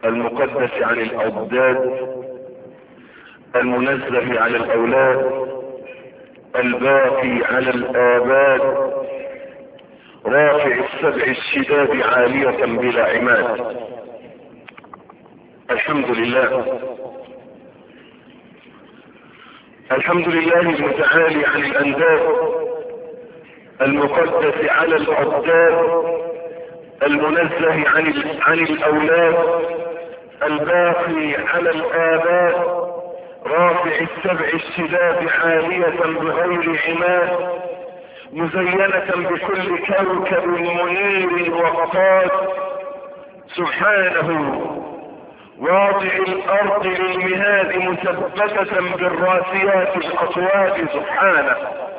المقدس عن الأضداد، المنزه عن الأولاد، الباقي على الآباد، رافع السبع الشداد عالية بلا عماد. الحمد لله، الحمد لله المتعالي عن الأنداد، المقدس على الأضداد، المنزه عن الأولاد، الباقي على الآباد، رافع السبع الشداد عالية بغير عماد، مزينة بكل كوكب منير وقاد، سبحانه واضع الأرض للمهاد مثبتة بالراسيات الأصوات، سبحانه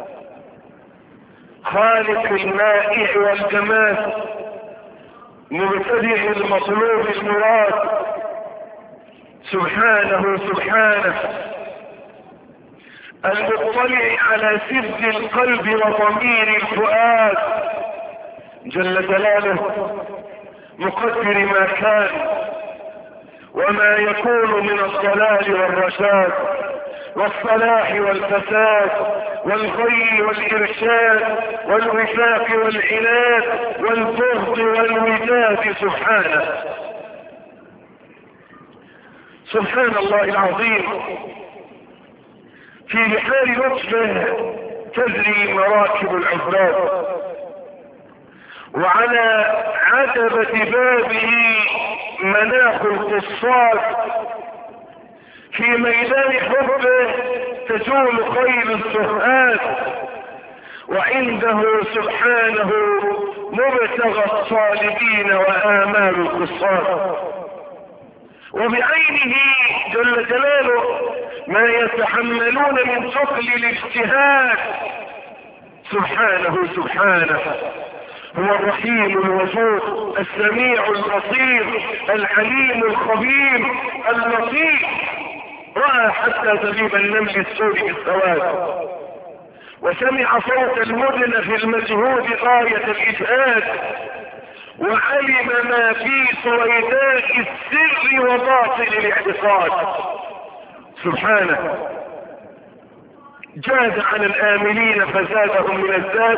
خالق المائع والجماد، مبتدئ المطلوب المراد، سبحانه سبحانه المطلع على سر القلب وضمير الفؤاد، جل جلاله مقدر ما كان وما يكون من الضلال والرشاد والصلاح والفساد والغي والإرشاد والوفاق والعناد والبغض والوداد، سبحانه سبحان الله العظيم. في بحار لطفه تجري مراكب العباد، وعلى عتبة بابه مناخ القصاص، في ميدان حبه تجول خيل السهاد، وعنده سبحانه مبتغى الصالحين وآمال القصاص، وبعينه جل جلاله ما يتحملون من ثقل الاجتهاد، سبحانه سبحانه هو الرحيم الوجود السميع البصير العليم الخبير اللطيف، رأى حتى تغيب النمل السود بالسواد، وسمع صوت المدن في المجهود غاية الإجهاد، وعلم ما في سويداء السر وباطن الاعتقاد، سبحانه جاد عن الآمنين فزادهم من الزاد،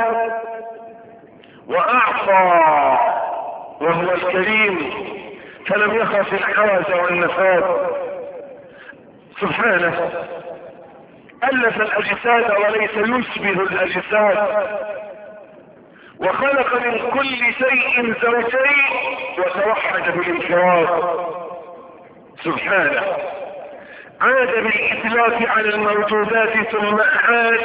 وأعطى وهو الكريم فلم يخف الحوز والنفاد، سبحانه ألف الأجساد وليس يشبه الأجساد، وخلق من كل شيء زوجين وتوحد بالانفراد، سبحانه عاد بالإتلاف على الموجودات ثم أعاد،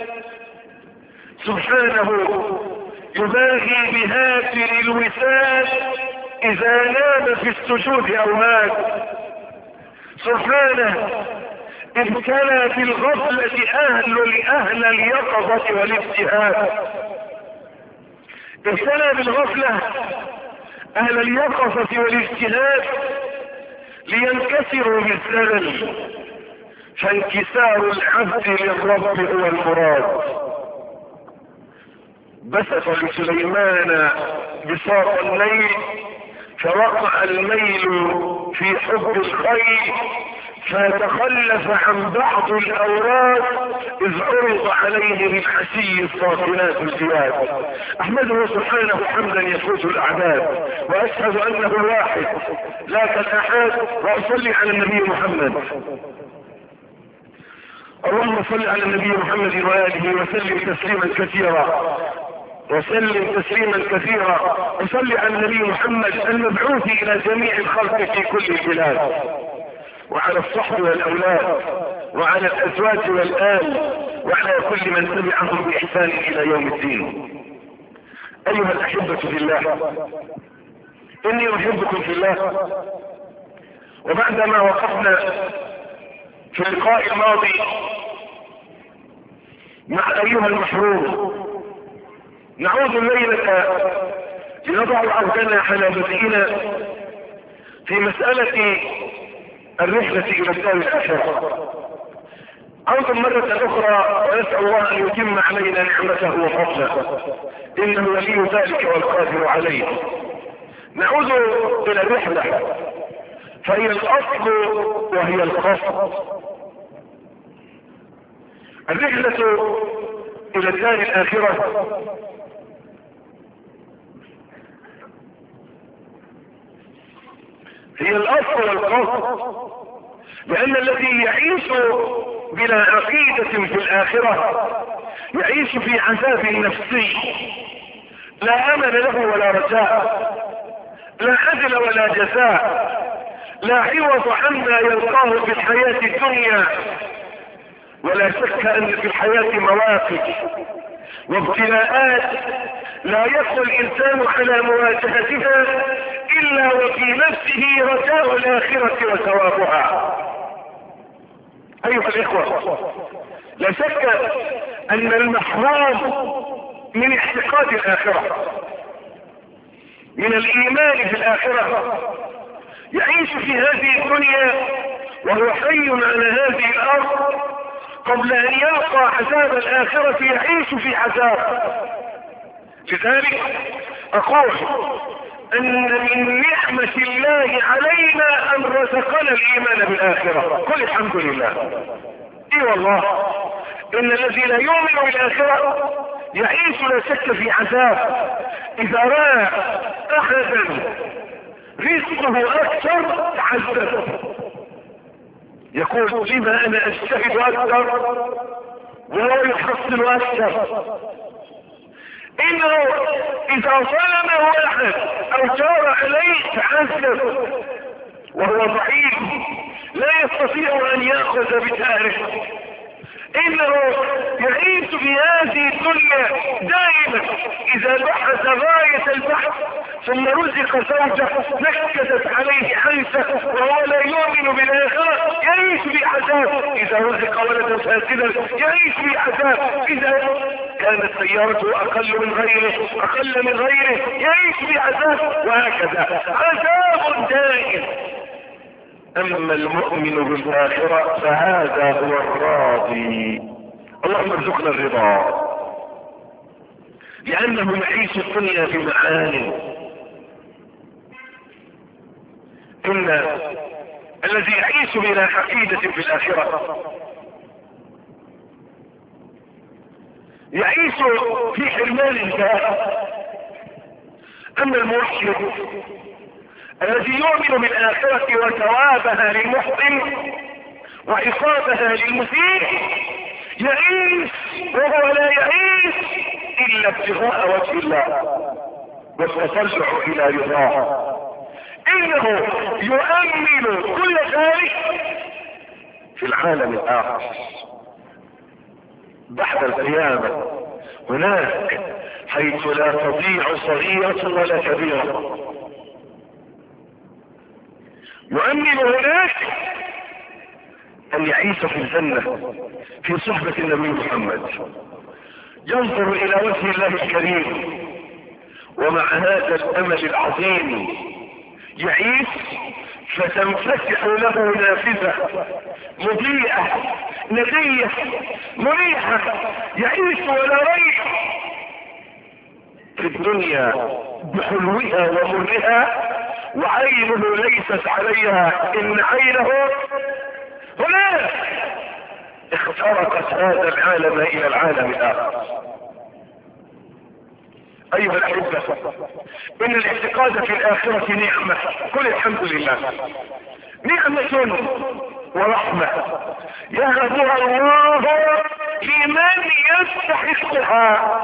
سبحانه يباغي بهاتر الوساد إذا نام في السجود أو مات، سبحانه ابتلى بالغفلة أهل اليقظة والاجتهاد، ابتلى بالغفلة أهل اليقظة والاجتهاد لينكسروا بالزلل، فانكسار العبد للرب هو المراد. بسط لسليمان بساط الليل فوقع الميل في حب الخيل، فتخلف عن بعض الأوراد إذ عرض عليه بالحشي الصافنات الجياد. أحمده سبحانه حمدا يفوز الأعداد، وأشهد أنه الواحد لا كالأحد، وأصلي على النبي محمد. اللهم صل على النبي محمد وآله وسلم تسليما كثيرا، وسلم تسليما كثيرا، وصل على النبي محمد المبعوث إلى جميع الخلق في كل البلاد، وعلى الصحب والأولاد، وعلى الأزواج والآل، وعلى كل من تبعهم بإحسان إلى يوم الدين. أيها الأحبة في الله، إني أحبكم في الله. وبعدما وقفنا في اللقاء الماضي مع أيها المحروم، نعود الليلة لنضع عهدنا على بدئنا في مسألة الرحلة إلى الدار الآخرة. عود مرة أخرى ونسأل الله أن يتم علينا نعمته وفضله، إنه ولي ذلك والقادر عليه. نعود إلى الرحلة فهي الاصل وهي القصد. الرحلة الى الدار الاخرة هي الاصل والقصد، لان الذي يعيش بلا عقيدة في الاخرة يعيش في عذاب نفسي لا امل له ولا رجاء، لا عدل ولا جزاء، لا عوض عما يلقاه في الحياة الدنيا. ولا شك ان في الحياة مواقف وابتلاءات لا يقوى الانسان على مواجهتها الا وفي نفسه رجاء الاخرة وثوابها. ايها الاخوة، لا شك ان المحروم من اعتقاد الاخرة، من الايمان في الاخرة، يعيش في هذه الدنيا وهو حي على هذه الارض، قبل ان يلقى عذاب الاخرة يعيش في عذاب. لذلك اقول ان من نعمة الله علينا ان رزقنا الايمان بالاخرة. قل الحمد لله. اي والله، ان الذي لا يؤمن بالاخرة يعيش لا شك في عذاب. اذا رأى احدا رزقه اكثر تعذب، يقول لما انا اجتهد اكثر وهو يحصل اكثر. انه اذا ظلمه احد او جار عليه تعذب وهو ضعيف لا يستطيع ان ياخذ بثاره. انه يعيش في هذه الدنيا دائما اذا بحث غاية البحث ثم رزق زوجة نكدت عليه حيثة وهو لا يؤمن بالاخرة يعيش في عذاب. اذا رزق ولدا فاسدا يعيش في عذاب. اذا كانت سيارته اقل من غيره يعيش في عذاب، وهكذا عذاب دائم. اما المؤمن بالاخرة فهذا هو الراضي. اللهم ارزقنا الرضا، لانه يعيش الدنيا بمعان. ان الذي يعيش بلا عقيدة في الاخرة يعيش في حرمان الله. اما الموحد الذي يؤمن بالآخرة وثوابها للمحسن وعقابها للمسيء يعيش وهو لا يعيش إلا ابتغاء وجه الله والتطلع إلى رضاه. إنه يؤمن كل ذلك في العالم الآخر بعد القيامة، هناك حيث لا تضيع صغيرة ولا كبيرة. يؤمن هناك ان يعيش في الجنة في صحبة النبي محمد، ينظر الى وجه الله الكريم، ومع هذا الامل العظيم يعيش فتنفتح له نافذة مضيئة نقية مريحة، يعيش ولا ريح في الدنيا بحلوها ومرها، وعينه ليست عليها ان عينه هناك. اخترقت هذا العالم الى العالم الاخر. ايها الاحبة، ان الاعتقاد في الاخرة نعمة. قل الحمد لله. نعمة ورحمة يهبها الله لمن يستحقها.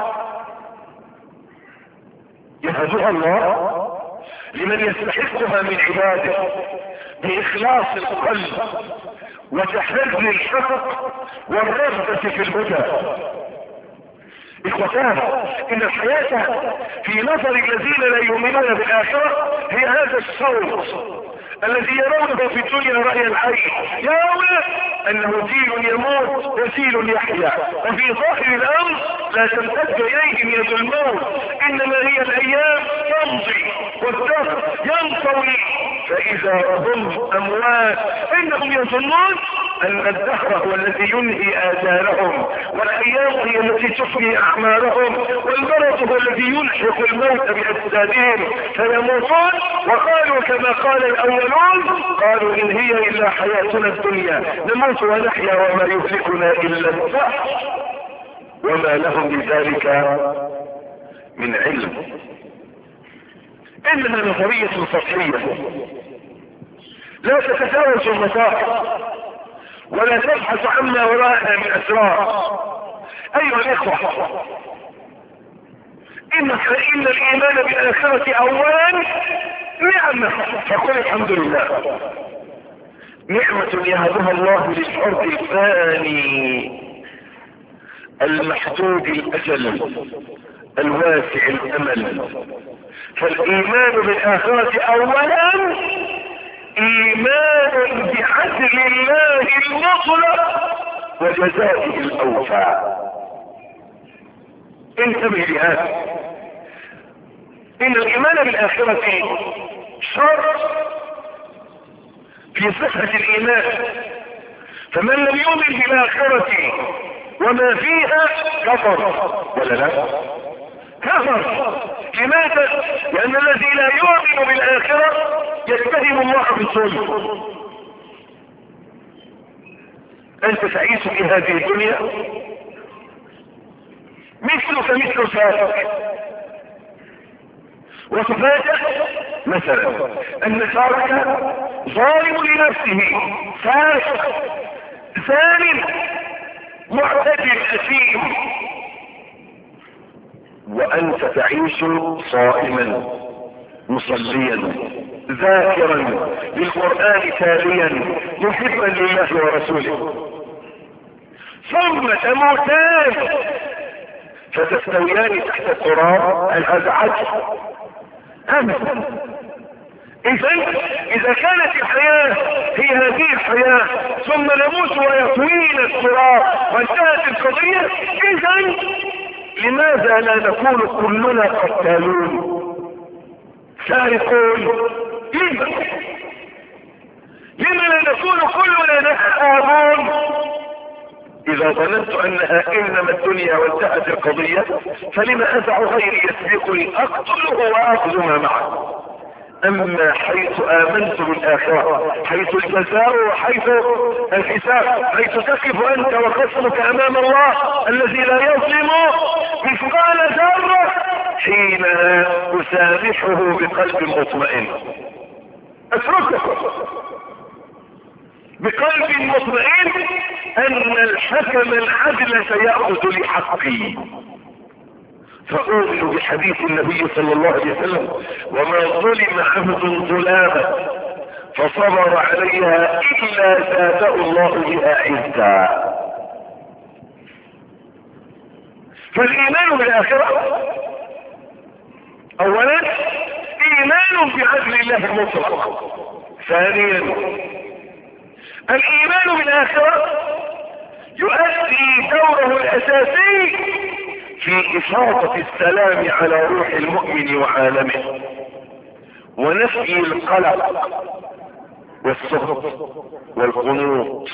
يهبها الله لمن يستحقها من عباده بإخلاص القلب وتحري الحق والرغبة في الهدى. إخوتان، إن الحياة في نظر الذين لا يؤمنون بالآخرة هي هذا الصوت الذي يرونه في الدنيا رأي العين، يرون أنه جيل يموت وجيل يحيا، وفي ظاهر الأمر لا تمتد إليهم يد الموت، إنما هي الأيام تمضي والدهر ينطوي فإذا هم أموات إنهم يظنون أن الدهر هو الذي ينهي آجالهم، والأيام هي التي تفني أعمالهم، والمرض هو الذي يلحق الموت بأجسادهم فيموتون. وقالوا كما قال الأولون، قالوا إن هي إلا حياتنا الدنيا نموت ونحيا وما يهلكنا إلا الدهر وما لهم بذلك من علم. إنها نظرية سطحية لا تتجاوز المساحة ولا تبحث عما وراءها من أسرار. أيها الإخوة، إن الإيمان بالآخرة أولا نعمة، فقل الحمد لله. نعمة يهبها الله للفرد الفاني المحدود الأجل الواسع الأمل. فالإيمان بالآخرة أولا إيمان بعدل الله المطلق وجزائه الأوفى. انتبه لهذا، إن الإيمان بالآخرة شرط في صحة الإيمان، فمن لم يؤمن بالآخرة وما فيها كفر ولا لا؟ كفر. لماذا؟ لأن الذي لا يؤمن بالآخرة يتهم الله بالظلم. أنت تعيش في هذه الدنيا مثلك مثل سابق، وتفاجأ مثلا أن سابق ظالم لنفسه، فاسق، ظالم، معتدل، أثيم، وأنت تعيش صائما مصليا ذاكرا للقرآن تاليا محبا لله ورسوله، ثم تموتان فتستويان تحت التراب. هل هذا عدل؟ أبدا. إذا كانت الحياة هي هذه الحياة ثم نموت ويطوينا التراب وانتهت القضية، إذا لماذا لا نكون كلنا قتالون سارقون؟ لما لا نكون كلنا نحارون؟ إذا ظننت أنها إنما الدنيا وانتهت القضية، فلما أدع غيري يسبقني أقتله وأخذ ما معه. أما حيث آمنت بالآخرة، حيث الجزاء وحيث الحساب، حيث تقف أنت وخصمك أمام الله الذي لا يظلم مثقال ذرة، حين أسامحه بقلب مطمئن، أتركه بقلب مطمئن أن الحكم العدل سيأخذ لحقي. فأؤمن بحديث النبي صلى الله عليه وسلم: وما ظلم عبد ظلاما فصبر عليها إلا زاده الله بها عزا. فالإيمان بالآخرة أولا إيمان بعدل الله المطلق. ثانيا الإيمان بالآخرة يؤدي دوره الأساسي في إفاضة السلام على روح المؤمن وعالمه، ونفي القلق والسخط والقنوط.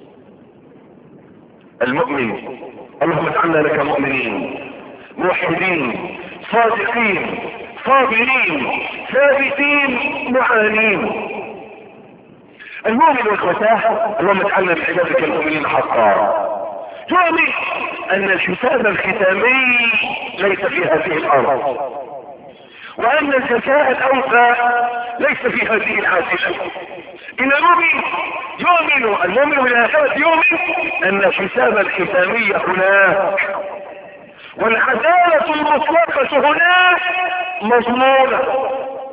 المؤمن، اللهم اجعلنا لك مؤمنين موحدين صادقين صابرين ثابتين معانين. المؤمن والفتاة، اللهم اجعلنا من عبادك المؤمنين حقا، يؤمن ان الحساب الختامي ليس في هذه الارض، وان الجزاء الاوفى ليس في هذه العاجله. ان المؤمن يؤمن، المؤمن بالاخره يؤمن ان الحساب الختامي هناك، والعداله المطلقه هناك مضمونه.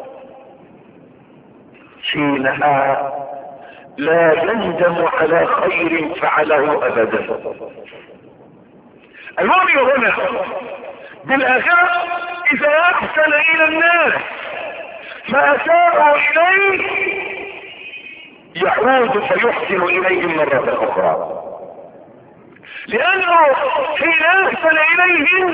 حينها لا يندم على خير فعله ابدا. المؤمن هنا بالاخره اذا احسن الى الناس فاساءوا اليه يعود فيحسن اليهم مرة اخرى، لانه حين احسن اليهم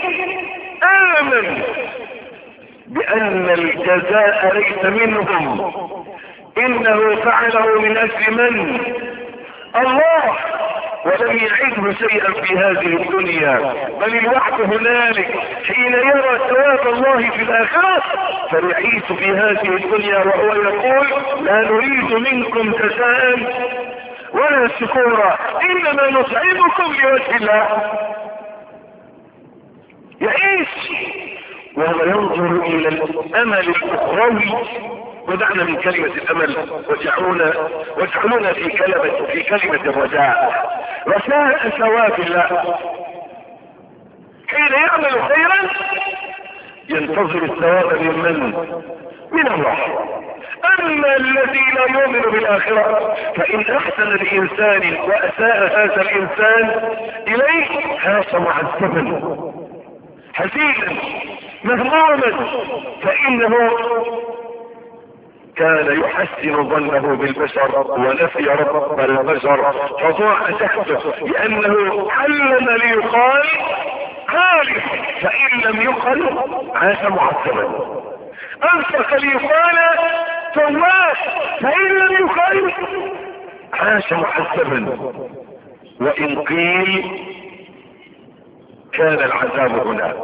امن بان الجزاء ليس منهم انه فعله من اجل من؟ الله، ولم يعده شيئا في هذه الدنيا، بل الوعد هنالك حين يرى ثواب الله في الاخره فيعيش في هذه الدنيا وهو يقول لا نريد منكم جزاء ولا شكورا انما نطعمكم لوجه الله. يعيش وهو ينظر الى الامل الاخروي. ودعنا من كلمة الامل واجعلونا في كلمة الرجاء، رجاء ثواب الله. حين يعمل خيرا ينتظر الثواب من الله. اما الذي لا يؤمن بالاخرة فان احسن الانسان واساء هذا الانسان اليه هاش معذبا حزينا مهموما، فانه كان يحسن ظنه بالبشر ونفي رب البشر فضاع تحته، لانه علم ليقال عالم فان لم يقل عاش معذبا، انفق ليقال تواب فان لم يقل عاش معذبا، وان قيل كان العذاب هناك.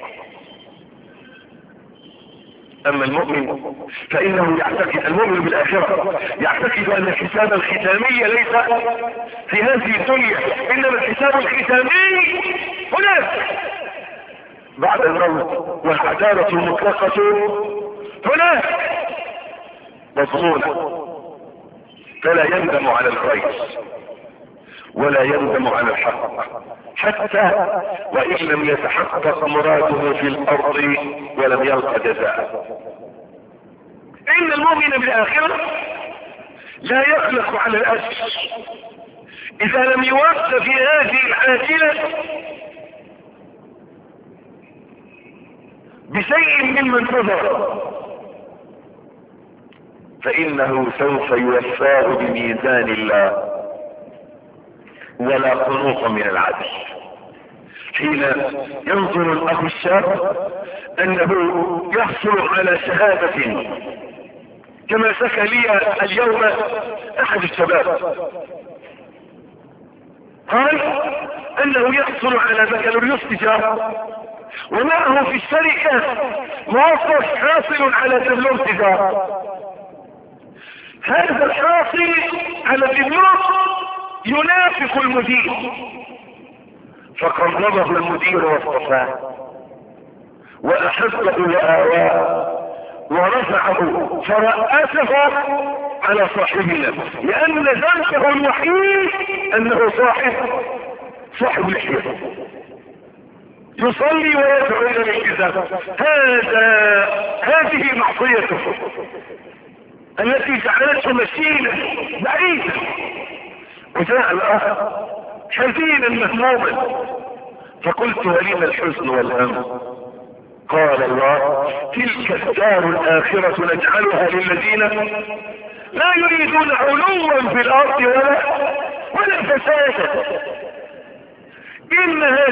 اما المؤمن فانه يعتقد، المؤمن بالاخره يعتقد ان الحساب الختامي ليس في هذه الدنيا، انما الحساب الختامي هناك بعد الموت، والعداله المطلقه هناك مضمونه، فلا يندم على الخير ولا يندم على الحق حتى وان لم يتحقق مراده في الارض ولم يلق جزاء. ان المؤمن بالاخره لا يقلق على الاجر اذا لم يوفى في هذه العاجله بشيء مما انتظر، فانه سوف يوفاه بميزان الله ولا قنوط من العدل. حين ينظر الاخ الشاب انه يحصل على شهادة كما سكى لي اليوم احد الشباب، قال انه يحصل على بكالوريوس تجارة ومعه في الشركة موظف حاصل على دبلوم تجارة. هذا الحاصل على الدبلوم ينافق المدير، فقربه المدير واصطفاه واحبه واواه ورفعه فرأسه على صاحبنا، لان ذنبه الوحيد انه صاحب لحية يصلي ويدعو الى الالتزام. هذه معصيته التي جعلته مشينا بعيدا. وجاء الاخر حزينا مهموما، فقلت ولم الحزن والهم؟ قال الله تلك الدار الاخرة نجعلها للذين لا يريدون علوا في الارض ولا فسادا. انها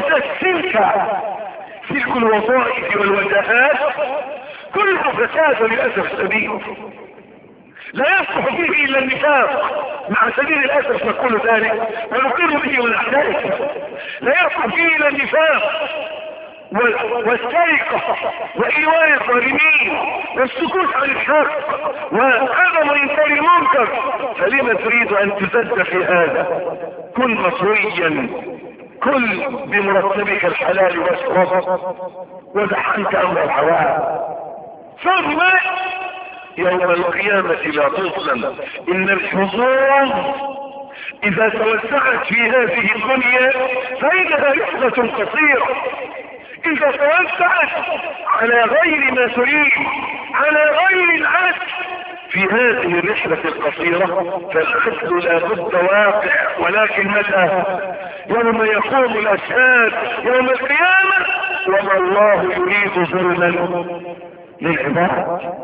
تلك الوظائف والوجهات كلها فساد للاسف الشديد، لا يصلح فيه الا النفاق، مع سبيل الاسف نقول ذلك ونقر به ونحتاج. لا يصلح فيه الا النفاق والسرقة وإيواء الظالمين والسكوت عن الحق وعدم إنكار المنكر. فلما تريد أن تزد في هذا؟ كن مصريا، كل بمرتبك الحلال واشرب ودع عنك أمر الحوام. ثم يوم القيامة لا تظلم. إن الحظوظ إذا توسعت في هذه الدنيا فإنها رحلة قصيرة، إذا توسعت على غير ما تريد، على غير العدل في هذه الرحلة القصيرة، فالعدل لا بد واقع، ولكن متى؟ يوم يقوم الأشهاد يوم القيامة وما الله يريد ظلما للعباد.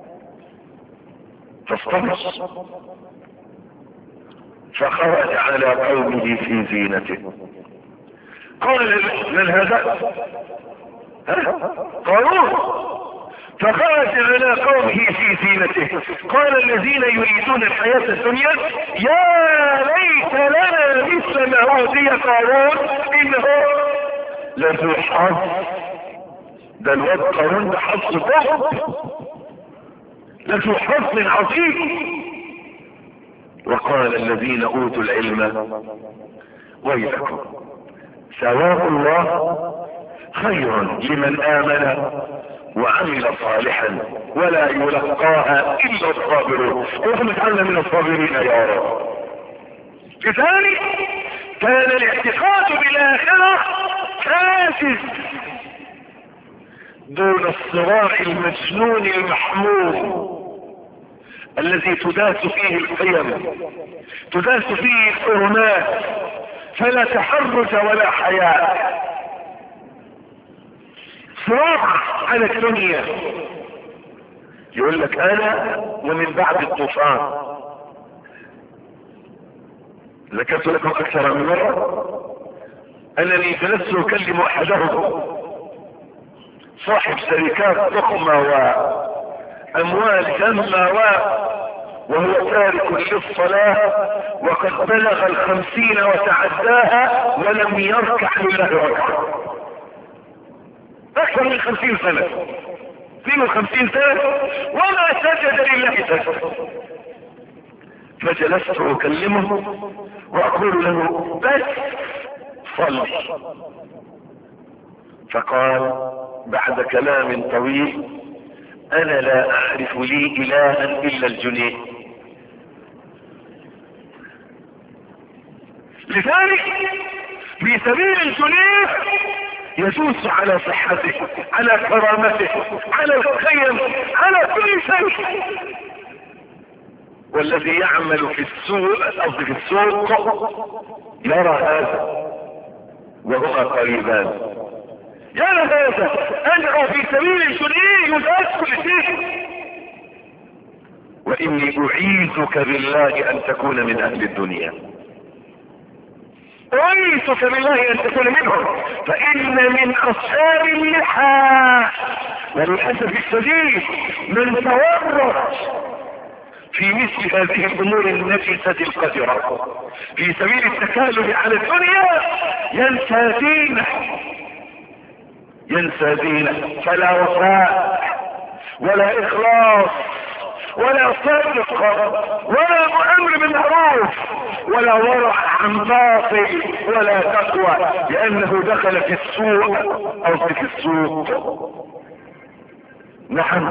فاصطبر. فخرج على قومه في زينته. قال من هذا؟ قارون. فخرج على قومه في زينته قال الذين يريدون الحياة الدنيا يا ليت لنا مثل ما أوتي قارون إنه لذو حظ. ده الواد قارون ده حظ ضخم، لذو حظ عظيم. وقال الذين أوتوا العلم ويلكم ثواب الله خير لمن آمن وعمل صالحا ولا يلقاها إلا الصابرون. اللهم اجعلنا من الصابرين يا رب. لذلك كان الاعتقاد بالآخرة حاجز دون الصراع المجنون المحمول الذي تداس فيه القيم، تداس فيه الحرمات، فلا تحرج ولا حياء. صراع على الدنيا. يقول لك انا ومن بعد الطوفان ذكرت لكم اكثر من مرة انني جلست اكلم احدهم صاحب شركات ضخمة واموال جمة وهو تارك للصلاة وقد بلغ 50 وتعداها ولم يركع لله ركعة. اكثر من 50 سنة، 52 سنة وما سجد لله سجد. فجلست اكلمه واقول له بس صل. فقال بعد كلام طويل انا لا اعرف لي الها الا الجنيه. لذلك في سبيل الجنيه يجوز على صحته، على كرامته، على القيم، على كل شيء. والذي يعمل في السوق قصدي في السوق يرى هذا وهما قريبان. يرى هذا انه في سبيل الجنيه يجوز كل شيء. واني اعيذك بالله ان تكون من اهل الدنيا، أعيذك بالله أن تكون منهم. فإن من أصحاب اللحى وللأسف الشديد من تورط في مثل هذه الأمور النجسة القذرة في سبيل التكالب على الدنيا ينسى دينه، فلا وفاء ولا إخلاص ولا صدق ولا امر بالمعروف ولا ورع عن باطل ولا تقوى، لانه دخل في السوق او في السوق. نعم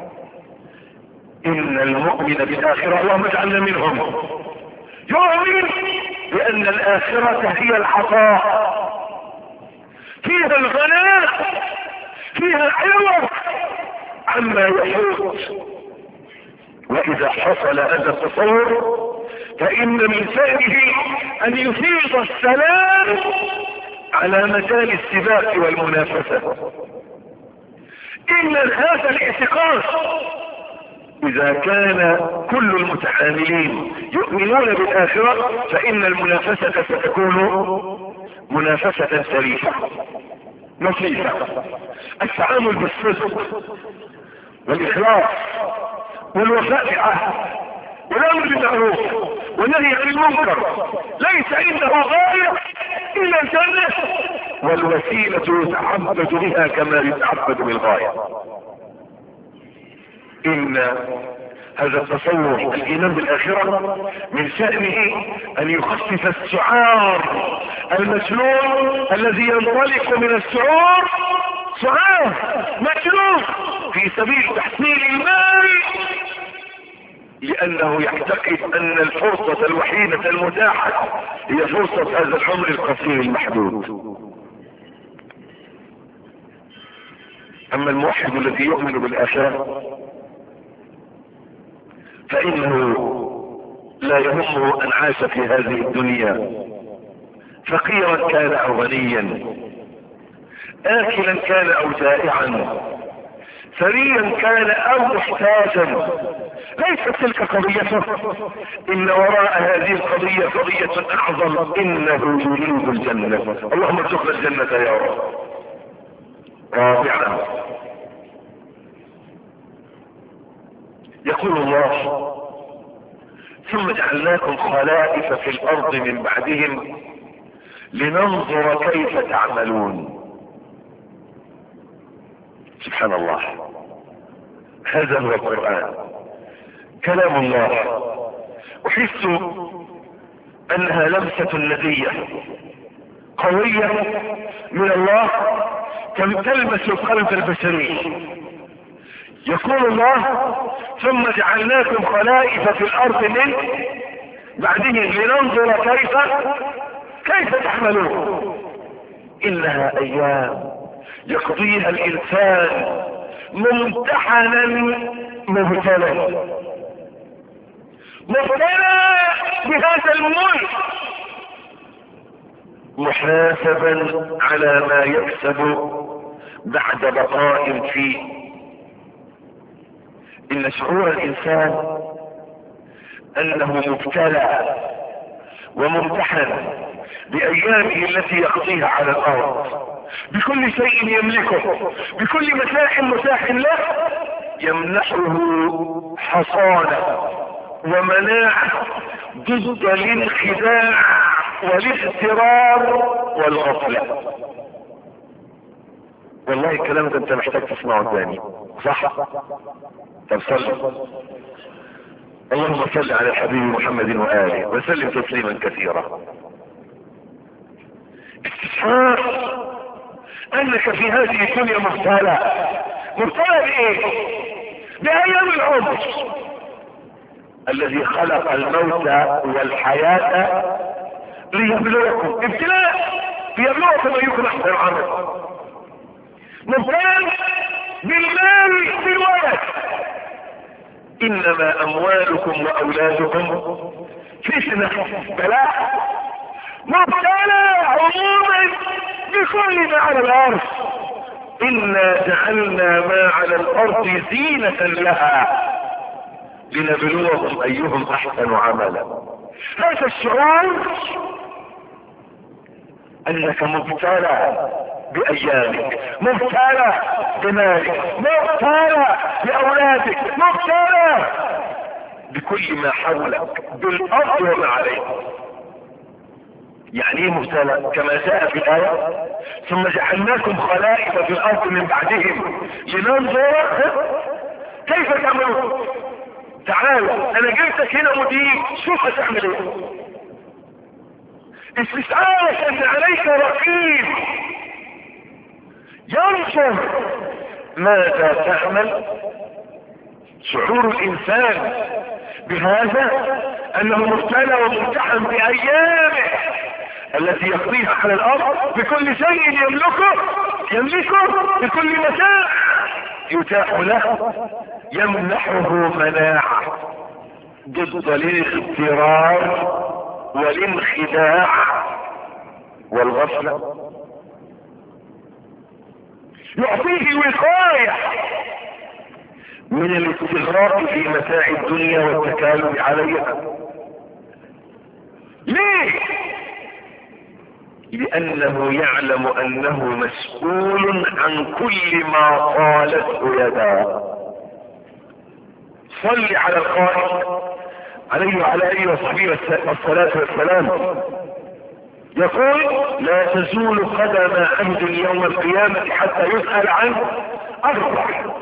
ان المؤمن بالاخرة اللهم اجعلنا منهم يؤمن بان الاخرة هي العطاء، فيها الغناء، فيها عوض عما يفوت. واذا حصل هذا التصور فان من شأنه ان يفيض السلام على مجال السباق والمنافسة. ان هذا الاعتقاد اذا كان كل المتعاملين يؤمنون بالاخرة فان المنافسة ستكون منافسة سليمة نصيفة. التعامل بالصدق والاخلاص والوفاء بالعهد والامر بالمعروف والنهي عن المنكر ليس عنده غاية الا الجنة، والوسيلة يتعبد بها كما يتعبد بالغاية. ان هذا التصور الايمان بالاخرة من شأنه ان يخفف السعار المجنون الذي ينطلق من الشعور، سعار مجنون في سبيل تحصيل المال، لانه يعتقد ان الفرصة الوحيدة المتاحة هي فرصة هذا العمر القصير المحدود. اما الموحد الذي يؤمن بالاخرة فانه لا يهمه ان عاش في هذه الدنيا فقيرا كان او غنيا، آكلا كان او جائعا، ثريا كان او محتاجا، ليست تلك قضيته. ان وراء هذه القضية قضية اعظم، انه يريد الجنة. اللهم ارزقنا الجنة يا رب. رابعا يقول الله ثم جعلناكم خلائف في الارض من بعدهم لننظر كيف تعملون. سبحان الله، هذا هو القرآن كلام الله. احس انها لمسة ندية قوية من الله تلمس القلب البشري. يقول الله ثم جعلناكم خلائف في الارض من بعدهم لننظر كيف تعملون. انها ايام يقضيها الانسان ممتحنا مبتلى بهذا الملك، محاسبا على ما يكسب بعد بقاء فيه. ان شعور الانسان انه مبتلى وممتحن بايامه التي يقضيها على الارض، بكل شيء يملكه، بكل متاح له، يمنحه حصانة ومناعة ضد الانخداع والاغترار والغفلة. والله الكلام ده انت محتاج تسمعه تاني، صح؟ طب صلي. اللهم صل على الحبيب محمد وآله وسلم تسليما كثيرا. استشعار انك في هذه الدنيا مبتلى بايه؟ بايام العمر. الذي خلق الموت والحياة ليبلوكم، ابتلاء ليبلوكم ايكم احسن عمل. مبتلى بالمال بالولد. انما اموالكم واولادكم فتنة، بلاء. مبتلى عموما بكل ما على الارض. انا جعلنا ما على الارض زينة لها لنبلوهم ايهم احسن عملا. هذا الشعور انك مبتلى بايامك، مبتلى بمالك، مبتلى باولادك، مبتلى بكل ما حولك، بالارض وما عليك. يعني ايه مبتلى؟ كما جاء في الآية ثم جعلناكم خلائف في الارض من بعدهم لننظر كيف تعملون. تعالوا انا جبتك هنا مدير، شوف هتعمل ايه. استشعارك ان عليك رقيب ينظر ماذا تعمل. شعور الانسان بهذا انه مبتلى وممتحن بايامه التي يقضيها على الارض، بكل شيء يملكه بكل متاع يتاح له، يمنحه مناعة ضد الاغترار والانخداع والغفلة، يعطيه وقاية من الاستغراق في متاع الدنيا والتكالب عليها. ليه؟ لانه يعلم انه مسؤول عن كل ما قالته يداه. صل على القائل عليه وعلى اله وصحبه الصلاة والسلام، يقول لا تزول قدم عبد يوم القيامة حتى يسأل عن أربع: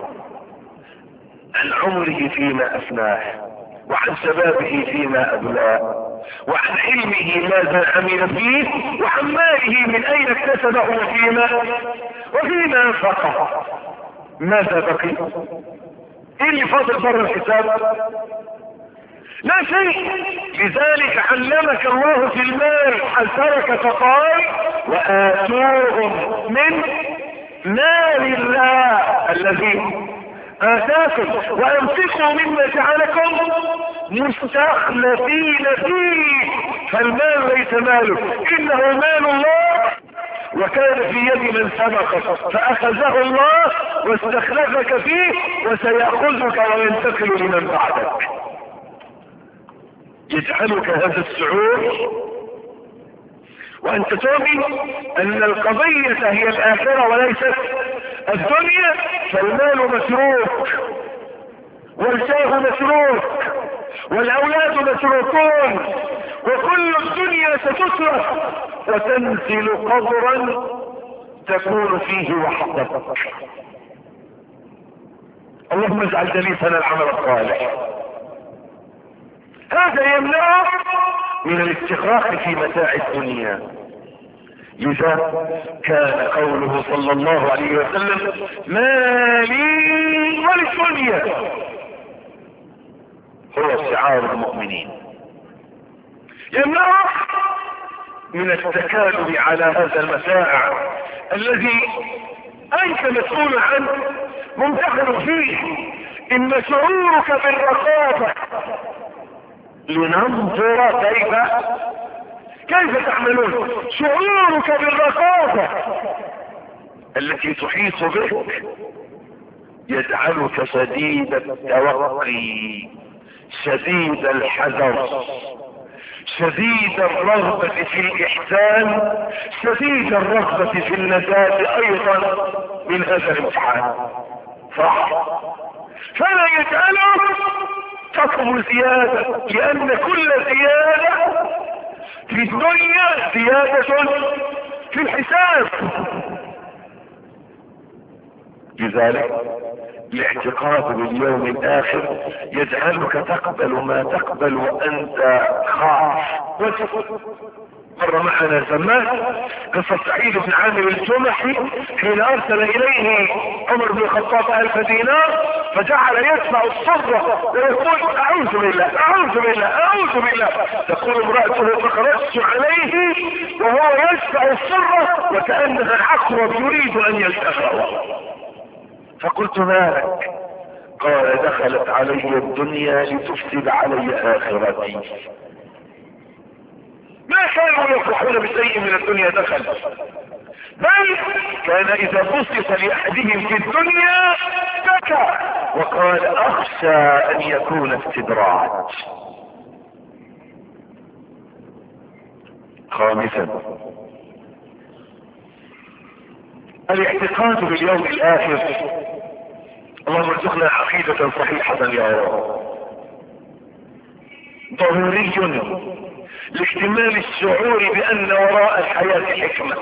عن عمره فيما أفناه، وعن شبابه فيما أبلاه، وعن علمه ماذا عمل فيه، وعن ماله من أين اكتسبه وفيما أنفقه. ماذا بقي؟ إيه اللي فاضل بره الحساب؟ لا شيء. لذلك علمك الله في المال حذرك فقال وآتوهم من مال الله الذي آتاكم وأنفقوا مما جعلكم مستخلفين فيه. فالمال ليس مالك، إنه مال الله، وكان في يد من سبقك فأخذه الله واستخلفك فيه، وسيأخذك وينتقل لمن بعدك. يجعلك هذا الشعور وانت تؤمن ان القضية هي الاخرة وليست الدنيا، فالمال متروك والجاه مسروق والاولاد مسروقون وكل الدنيا ستترك وتنزل قبرا تكون فيه وحدك. اللهم اجعل جليسنا العمل الصالح. هذا يمنعه من الاستغراق في متاع الدنيا. لذا كان قوله صلى الله عليه وسلم ما لي وللدنيا هو شعار المؤمنين. يمنعه من التكالب على هذا المتاع الذي انت مسؤول عنه ممتحن فيه. ان شعورك بالرقابة لننظر كيف تعملون. شعورك بالرقابة التي تحيط بك يجعلك شديد التوقي شديد الحذر شديد الرغبة في الإحسان شديد الرغبة في النجاة أيضا من هذا الامتحان. صح. فلا يجعلك تطلب زيادة لأن كل زيادة في الدنيا زيادة في الحساب. لذلك الاعتقاد باليوم الآخر يجعلك تقبل ما تقبل وأنت خائف. مر معنا زمان قصة سعيد بن عامر الجمحي حين أرسل إليه عمر بن الخطاب 1000 دينار فجعل يدفع الصرة ويقول أعوذ بالله أعوذ بالله أعوذ بالله. تقول امرأته فخرجت عليه وهو يدفع الصرة وكأنها عقرب يريد أن يلتقى. فقلت مالك؟ قال دخلت علي الدنيا لتفسد علي آخرتي. ما كانوا يفرحون بشيء من الدنيا دخل، بل كان اذا بسط لاحدهم في الدنيا بكى وقال اخشى ان يكون استدراج. خامسا الاعتقاد باليوم الاخر. اللهم ارزقنا عقيدة صحيحة يا رب. ضروري لاكتمال الشعور بان وراء الحياة حكمة،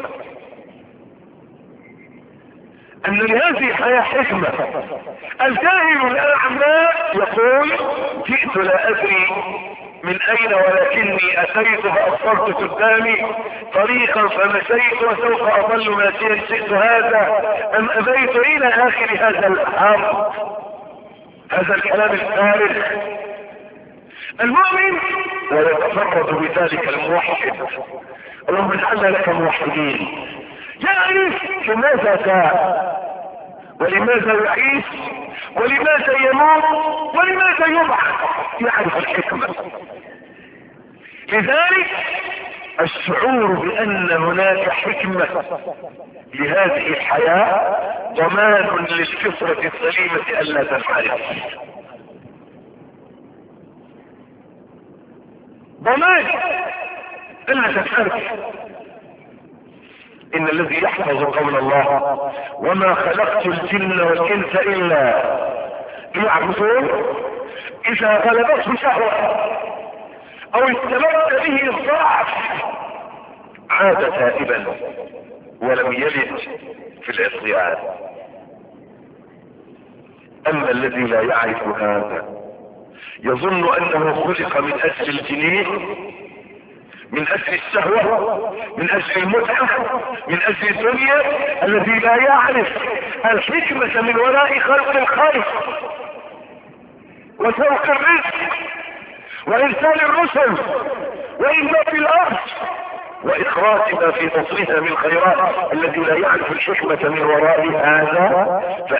ان لهذه الحياة حكمة. الجاهل الاعمى يقول جئت لا ادري من اين ولكني اتيت فابصرت قدامي طريقا فمشيت وسوف اظل ماشيا شئت هذا ام ابيت الى اخر هذا الامر. هذا الكلام الفارغ. المؤمن ويتفرد بذلك الموحد. اللهم اجعلنا لك موحدين. يعرف لماذا جاء ولماذا يعيش ولماذا يموت ولماذا يبعث. يعرف الحكمة. لذلك الشعور بان هناك حكمة لهذه الحياة ضمان للفطرة السليمة الا تنحرف. ضمان الا تنحرف. ان الذي يحفظ قول الله وما خلقت الجن والانس الا ليعبدون اذا غلبته شهوة او استمر به الضعف عاد تائبا ولم يلد في العصيان. اما الذي لا يعرف هذا يظن انه خلق من اجل الجنين من اجل الشهوة من اجل المتعة من اجل الدنيا. الذي لا يعرف الحكمة من وراء خلق الخلق وسوق الرزق وارسال الرسل وإنبات الارض واخراج ما في بطنها من خيرات. الذي لا يعرف الحكمة من وراء هذا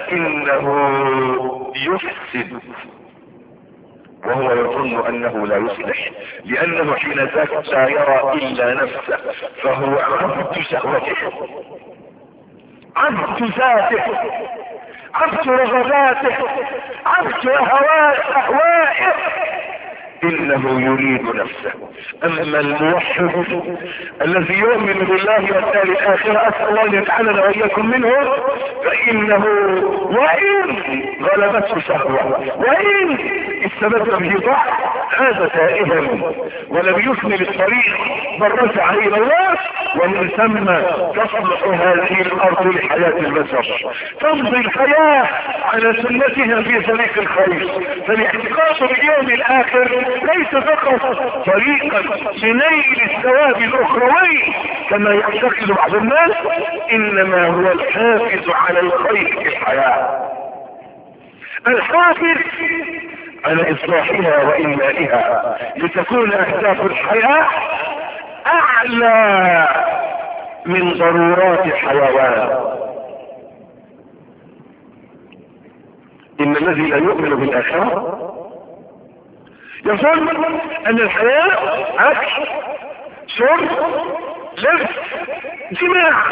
فانه يفسد وهو يظن انه لا يصلح لانه حين ذاك لا يرى الا نفسه فهو عبد شهوته عبد ذاته عبد رغباته عبد اهوائه. انه يريد نفسه. اما الموحد الذي يؤمن بالله والدار الاخره، اسال الله ان يجعلنا واياكم منه، فانه وان غلبته شهوه وان استبد به ضعف هذا تائها ولم يكمل الطريق بل رجع الى الله، ومن ثم تصلح هذه الارض لحياه البشر، تمضي الحياه على سنتها في طريق الخير. فالاعتقاد باليوم الاخر ليس فقط طريقا لنيل الثواب الاخروي كما يعتقد بعض الناس، انما هو الحافز على الخير في الحياه، الحافز على اصلاحها وانمائها، لتكون اهداف الحياه اعلى من ضرورات الحيوان. ان الذي لا يؤمن بالاخره يظن ان الحياه اكل شرب لبس جماع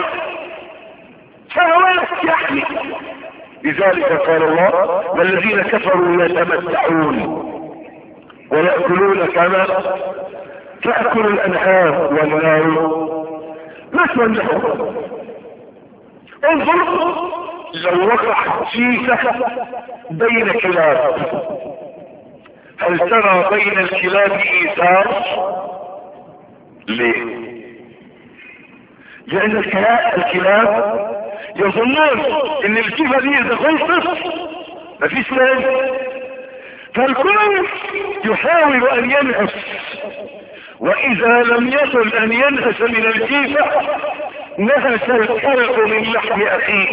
شهوات يعني. لذلك قال الله والذين كفروا يتمتعون ويأكلون كما تأكل الأنعام والنار مثوى لهم. انظر لو وقعت جيفة بين كلاب، هل ترى بين الكلاب إيثار؟ ليه؟ لأن الكلاب يظنون ان الجيفة دي اذا خلصت مفيش مال، فالكل يحاول ان ينهش، واذا لم يصل ان ينهش من الجيفة نهش الكلب من لحم اخيه.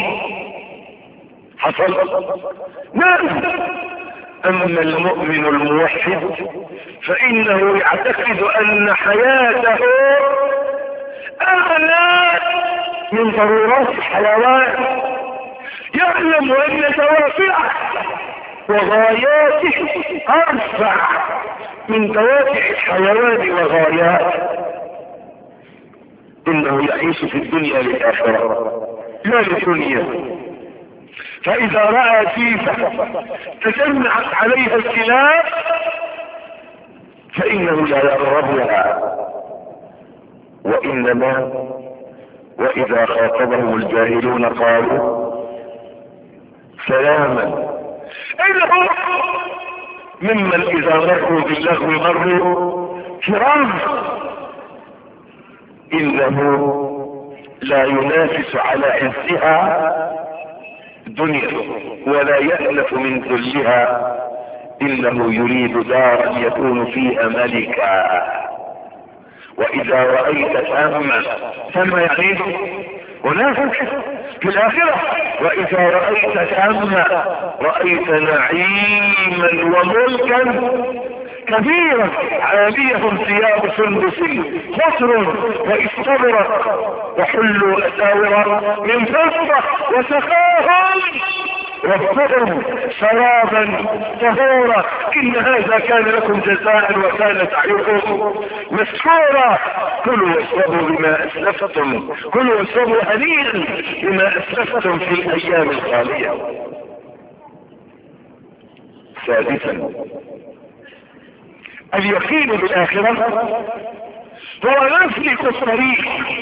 حصل؟ نعم. اما المؤمن الموحد فانه يعتقد ان حياته اعلى من ضرورات الحيوان، يعلم ان دوافعه وغاياته ارفع من دوافع الحيوان وغاياته. انه يعيش في الدنيا للاخره لا للدنيا. فاذا راى جيفة تجمعت عليها الكلاب فانه لا يقربها، وانما واذا خاطبهم الجاهلون قالوا سلاما. انه ممن اذا مروا باللغو مروا كراما. انه لا ينافس على عزها دنيا ولا يألف من ذلها، انه يريد دارا يكون فيها ملكا. واذا رأيت ثم يعني هناك في الاخرة، واذا رأيت رأيت نعيما وملكا كبيرا عاليهم ثياب سندس خضر واستبرق وحلوا اساور من فضة وسقاهم ربهم شرابا طهورا ان هذا كان لكم جزاء وكان سعيكم مشكورا. كلوا واشربوا بما اسلفتم، كلوا واشربوا هنيئا بما اسلفتم في الايام الخالية. سادسا اليقين بالاخرة هو نسلك الطريق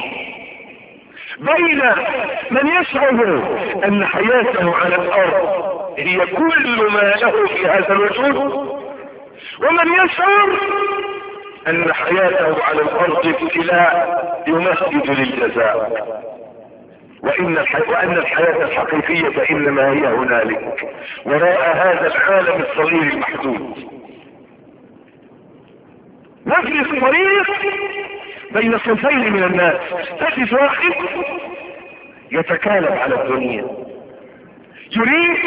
بين من يشعر ان حياته على الارض هي كل ما له في هذا الوجود، ومن يشعر ان حياته على الارض ابتلاء يمهد للجزاء، وان الحياة الحقيقية انما هي هنالك وراء هذا العالم الصغير المحدود. نجلس طريق بين صنفين من الناس، تجد واحد يتكالب على الدنيا، يريد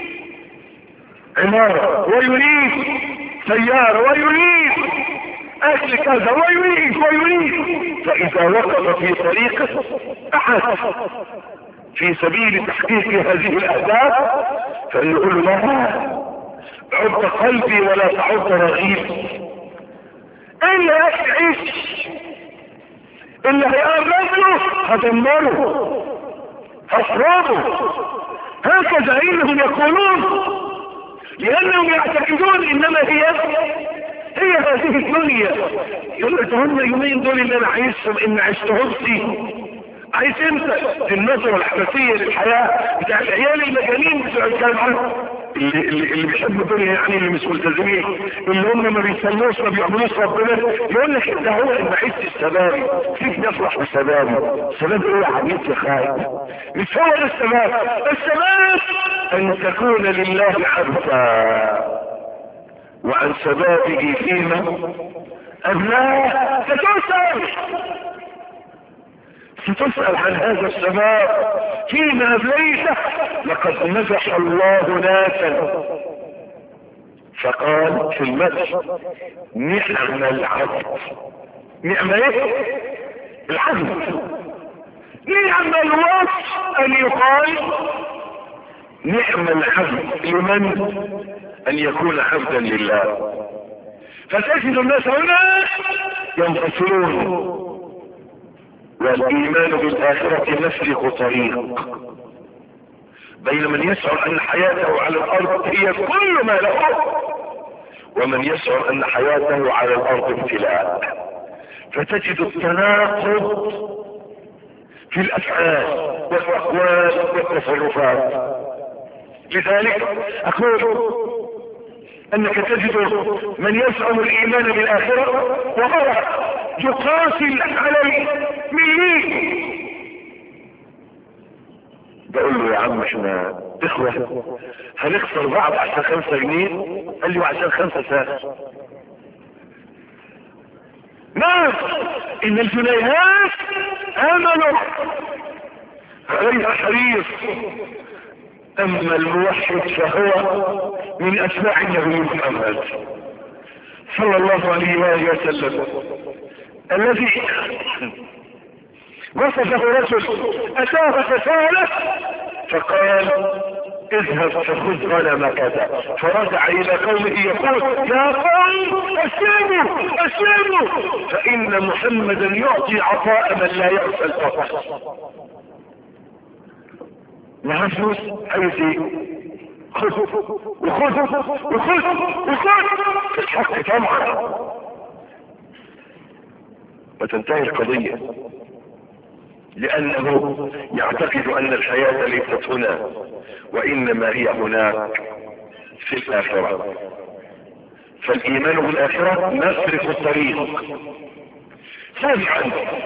عمارة ويريد سيارة ويريد اكل كذا ويريد، فاذا وقف في طريقه احد في سبيل تحقيق هذه الاهداف فنقول له عد قلبي ولا تعد رغيبي. اللي هيعيش اللي هيقرب له هدمره هشربه. هكذا انهم يقولون لانهم يعتقدون انما هي هذه الدنيا. يقول لك هم يومين دول اللي انا عايزهم ان عشتهم فيه. عايز انت النظرة الحماسية للحياة بتاع العيال المجانين بتوع الجامعة اللي بيحبوا الدنيا، يعني اللي مش ملتزمين، اللي هم ما بيصلوش ما بيعملوش ربنا، يقول لك ده هو ان عشت الشباب فيك نفرح بالشباب. الشباب ايه يا حبيبتي يا خالد؟ مش هو ده الشباب. الشباب ان تكون لله عبدا وعن شبابه فيما أبلاه. ستسأل عن هذا الشباب فيما أبليته. لقد مزح الله ناسا فقال في المدح نعم العبد. نعم ايه؟ العبد. نعم الوصف ان يقال نعم العبد لمن؟ ان يكون عبدا لله. فتجد الناس هنا ينفصلون. والايمان بالاخرة مسلك طريق بين من يشعر ان حياته على الارض هي كل ما له، ومن يشعر ان حياته على الارض ابتلاء. فتجد التناقض في الافعال والاقوال والتصرفات. لذلك اقول انك تجد من يزعم الايمان بالاخرة وهو يقاتل على المليين. بقول له يا عم احنا اخوة هنخسر بعض عشان 5 جنيه. قال لي وعشان 5 ساعة. نعم ان الجنيهات امنوا عليها حريص. اما الموحد فهو من اتباع النبي محمد صلى الله عليه وآله وسلم الذي وصفه رجل اتاه فساله فقال اذهب فخذ غنم كذا، فرجع الى قومه يقول يا قوم اسلموا فان محمدا يعطي عطاء من لا يعصى الفقر. معاه فلوس عايز ايه؟ خذ في الحق طبعا. وتنتهي القضية لأنه يعتقد أن الحياة ليست هنا وإنما هي هناك في الآخرة. فالإيمان بالآخرة مسلك الطريق. سابعا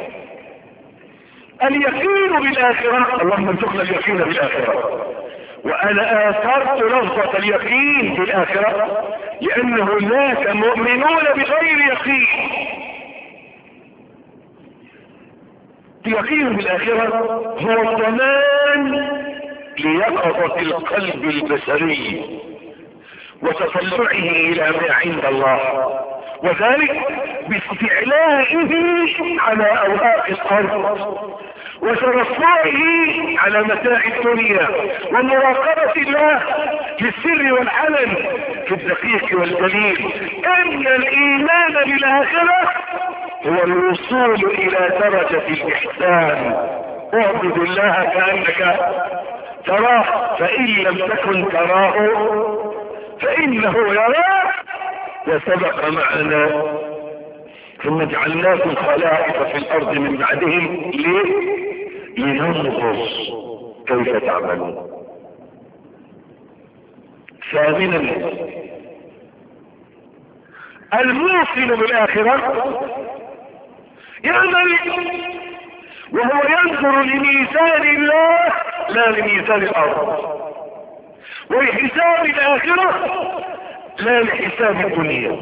اليقين بالآخرة. اللهم ارزقنا اليقين بالآخرة. وأنا آثرت لفظة اليقين بالآخرة لأن هناك مؤمنون بغير يقين. اليقين بالآخرة هو الضمان ليقظة القلب البشري وتطلعه إلى ما عند الله، وذلك باستعلائه على أوراق الأرض وترفعه على متاع الدنيا ومراقبة الله في السر والعلن في الدقيق والجليل. ان الايمان بالاخرة هو الوصول الى درجة الاحسان. اعبد الله كأنك تراه فان لم تكن تراه فانه يراك. وسبق معنا ثم جعلناكم خلائف في الارض من بعدهم لننظر كيف تعملون. ثامنا الموقن بالاخرة يعمل وهو ينظر لميزان الله لا لميزان الارض، ولحساب الاخرة لا لحساب الدنيا.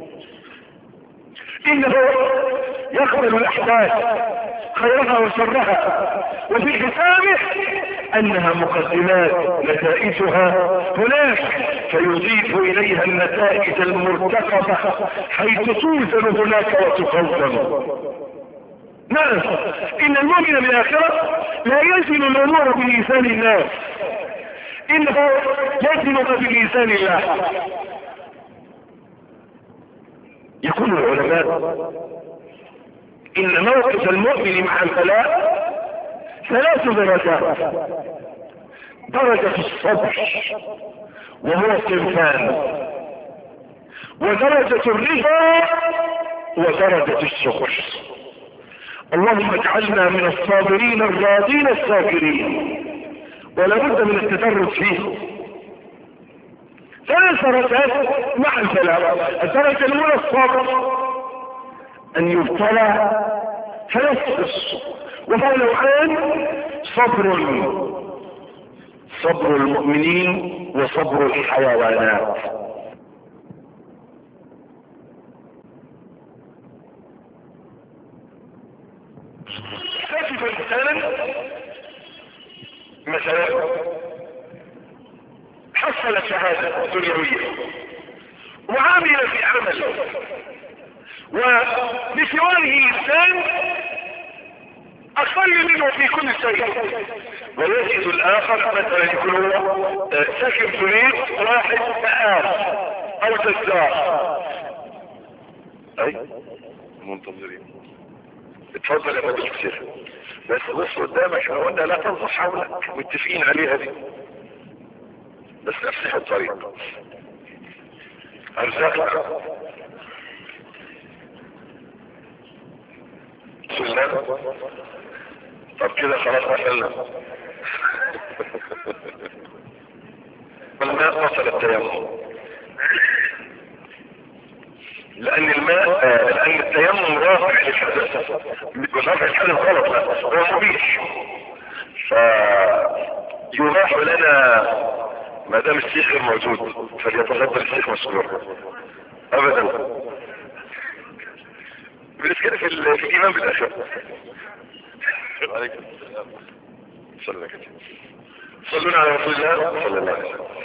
انه يقبل الاحداث خيرها وشرها وفي حسابه انها مقدمات نتائجها هناك، فيضيف اليها النتائج المرتقبة حيث توزن هناك وتقوم. نعم ان المؤمن بالاخرة لا يزن الامور بميزان الناس، انه يزن بميزان الله. يقول العلماء ان موقف المؤمن مع البلاء 3 درجات. درجة الصبر وهو صنفان. ودرجة الرضا ودرجة الشكر. اللهم اجعلنا من الصابرين الراضين الساكرين، ولا بد من التدرج فيه. 3 درجات مع البلاء. الدرجة الاولى الصبر، ان يبتلى فيصبر، وهو نوعان: صبر المؤمنين وصبر الحيوانات. تجد انسانا مثلا حصل شهادة دنيوية وعامل في عمل، وبسواره انسان اقل منه في كل شيء، ويجد الاخر مثلا يكون هو ساكن في بيت واحد فقار او جزار. اي منتظرين، اتفضل يا مدرسة، بس بص قدامك، احنا قلنا لا تنظر حولك، متفقين عليها دي، بس افسح الطريق. ارزقنا بسم الله. طب كده خلاص قفلنا. الماء وصل التيمم، لان التيمم رافع للحدث، مش رافع الحدث غلط، لا هو مبيح، فيباح لنا ما دام الشيخ غير موجود، فليتفضل الشيخ مشكور ابدا. بس كده في الايمان بالاخره. عليكم السلام. صلوا على رسول الله صلى الله عليه وسلم.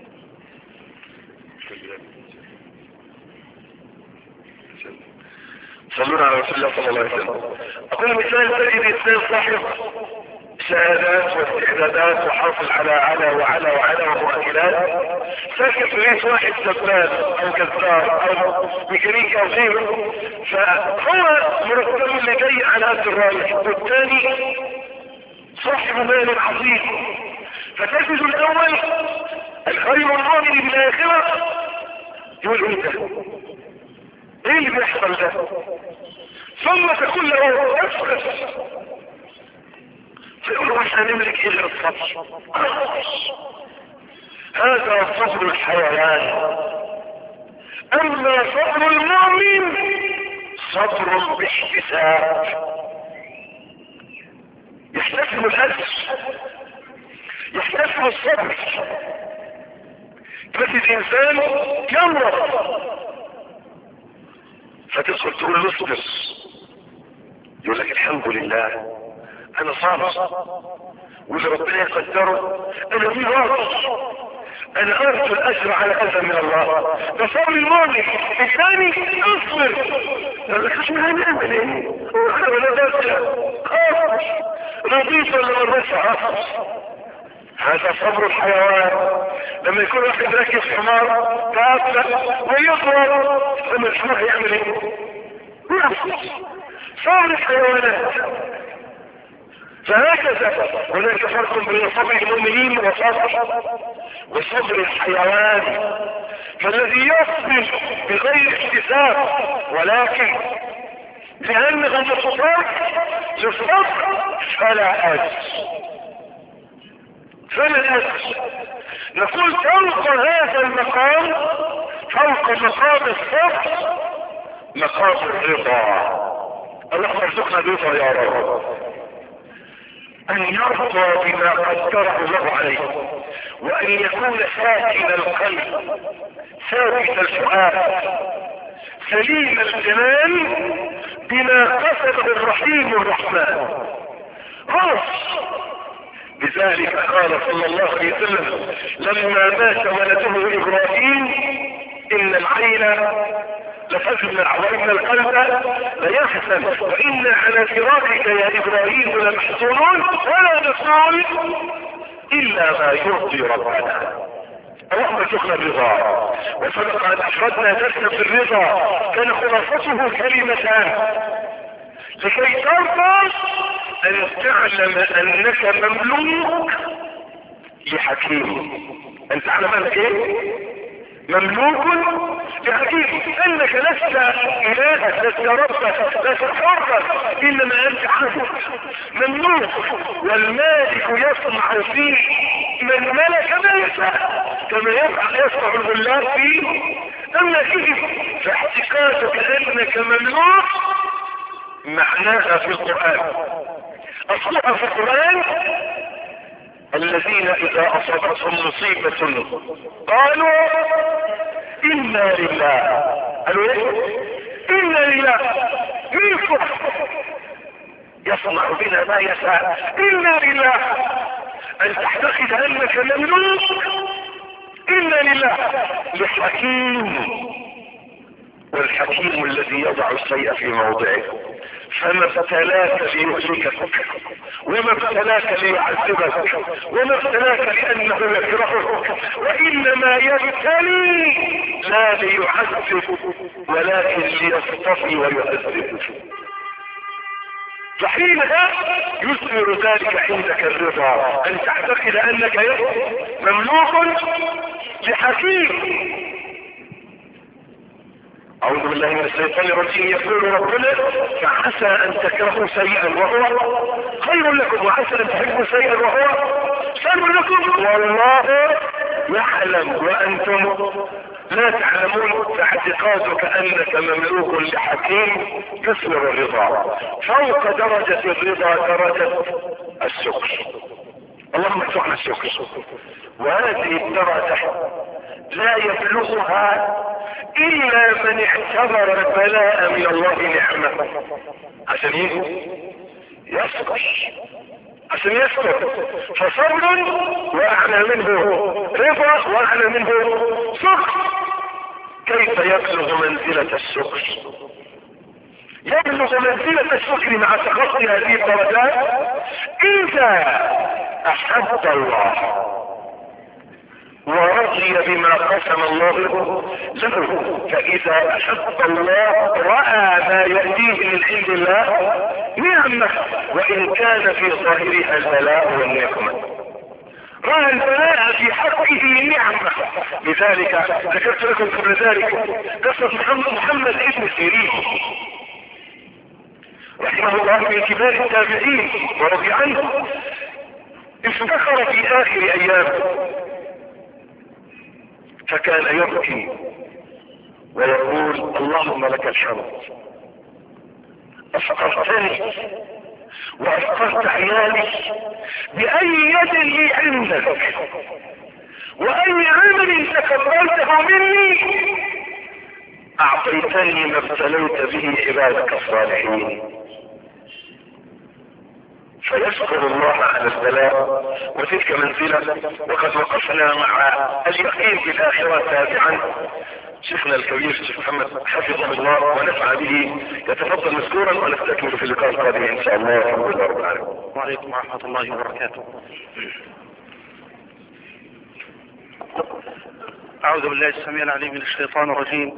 صلوا على رسول الله صلى الله عليه وسلم. اقول مثال: تجد انسان صاحب شهادات واستعدادات وحاصل على ومؤهلات، ساكت رئيس واحد سبان او جزار او ميكانيكي او غيره، فهو مرتب اللي جاي على هذا الرايح، والثاني صاحب مال عظيم. فتجد الاول الغير المؤمن بالاخره يقول ايه ده؟ ايه اللي بيحصل ده؟ ثم تقول له افرس، فيقول له احنا نملك ايه غير الصبر؟ هذا صبر الحيوان. اما صبر المؤمن صبر باحتساب، يحتسب الاجر، يحتسب الصبر. تجد انسان يمرض فتدخل تقول له اصبر، يقول لك الحمد لله انا صابر، واللي ربنا يقدره انا فيه راضي، انا ارجو الاجر على هذا من الله. ده صبر المؤمن. الثاني اصبر، قال لك مش هنعمل ايه؟ انا ولا خلاص رضيت ولا مرضتش عصر. هذا صبر الحيوان. لما يكون واحد راكب حمار تافه ويضرب، لما الحمار يعمل ايه؟ صبر الحيوانات. فهكذا هناك فرق بين صبر المؤمنين وصبر الحيوان. فالذي يصبر بغير احتساب، ولكن لأنه مصطفى للصبر فلا أجر. نقول فوق هذا المقام، فوق مقام الصبر، مقام الرضا. اللهم ارزقنا الرضا يا رب، ان يرضى بما قدره الله عليه، وان يكون ساكن القلب، ثابت الفؤاد، سليم الجنان بما قصده الرحيم الرحمن. خلاص. لذلك قال صلى الله عليه وسلم لما مات ولده ابراهيم: ان العين لتجمع وان القلب ليحزن، وان على فراقك يا ابراهيم لمحزونون، ولا نقول الا ما يرضي ربنا. اللهم ارزقنا الرضا. وسبق ان افردنا درسا في الرضا كان خلاصته كلمتان: لكي ترضى ان تعلم انك مملوك لحكيم. ان تعلم انك ايه؟ مملوك لحكيم، انك لست الها، لست ربا، لست حرا، انما انت عبد مملوك. والمالك يصنع فيه من ملك ما يشاء كما يصنع الغلاب فيه املاكه. فاحتقاقك انك مملوك معناها في القرآن، اصلها في القرآن الذين اذا اصابتهم مصيبة قالوا انا لله. قالوا ايه؟ انا لله. ملكه يصنع بنا ما يشاء، انا لله. ان تعتقد انك مملوك انا لله، لحكيم. والحكيم الذي يضع الشيء في موضعه. فما ابتلاك ليهلكك، وما ابتلاك ليعذبك، وما ابتلاك لانه يكرهك، وانما يبتلي لا ليعذب ولكن ليصطفي ويهذب. فحينها يثمر ذلك عندك الرضا، ان تعتقد انك مملوك لحكيم. أعوذ بالله من الشيطان الرجيم. يقول ربنا فعسى أن تكرهوا شيئا وهو خير لكم، وعسى أن تحبوا شيئا وهو شر لكم، والله يعلم وأنتم لا تعلمون. فاعتقادك أنك مملوك لحكيم يثمر الرضا. فوق درجة الرضا درجة الشكر. اللهم ارزقنا الشكر. وهذه الدرجة لا يبلغها الا من اعتبر البلاء من الله نعمة عشان يصبر، عشان يصبر. فصبر واعلى منه رضا واعلى منه شكر. كيف يبلغ منزلة الشكر؟ يبلغ منزلة الشكر مع تخطي هذه الدرجات اذا احب الله ورضي بما قسم الله له. فاذا احب الله رأى ما يأتيه من عند الله نعمة، وان كان في ظاهرها البلاء والنقمة. رأى البلاء في حقه نعمة. لذلك ذكرت لكم قبل ذلك قصة محمد ابن سيرين رحمه الله من كبار التابعين ورضي عنه. افتخر في اخر ايامه فكان يبكي ويقول اللهم لك الحمد، افقرتني وافقرت عيالي باي يد لي عندك، واي عمل تقبلته مني اعطيتني ما ابتليت به عبادك الصالحين. فيشكر الله على البلاء وتلك منزلة. وقد وقفنا مع اليقين في الآخرة تابعا شيخنا الكبير الشيخ محمد حفظه الله ونفع به. يتفضل مشكورا ونستكمل في اللقاء القادم ان شاء الله. الحمد لله رب العالمين. وعليكم ورحمة الله وبركاته. أعوذ بالله السميع العليم من الشيطان الرجيم.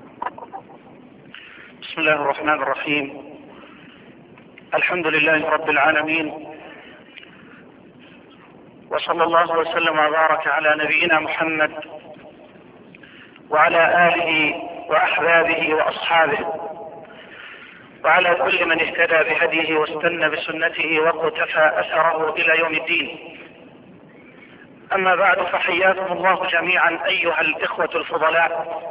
بسم الله الرحمن الرحيم. الحمد لله رب العالمين، وصلى الله وسلم وبارك على نبينا محمد وعلى آله وأحبابه وأصحابه وعلى كل من اهتدى بهديه واستنى بسنته واقتفى أثره إلى يوم الدين. أما بعد، فحياكم الله جميعا أيها الإخوة الفضلاء،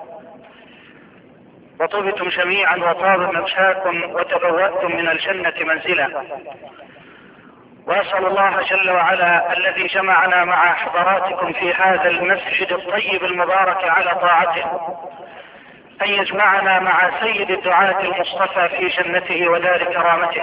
وطبتم جميعا وطاب ممشاكم وتبوأتم من الجنة منزلا. وأسأل الله جل وعلا الذي جمعنا مع حضراتكم في هذا المسجد الطيب المبارك على طاعته أن يجمعنا مع سيد الدعاة المصطفى في جنته ودار كرامته.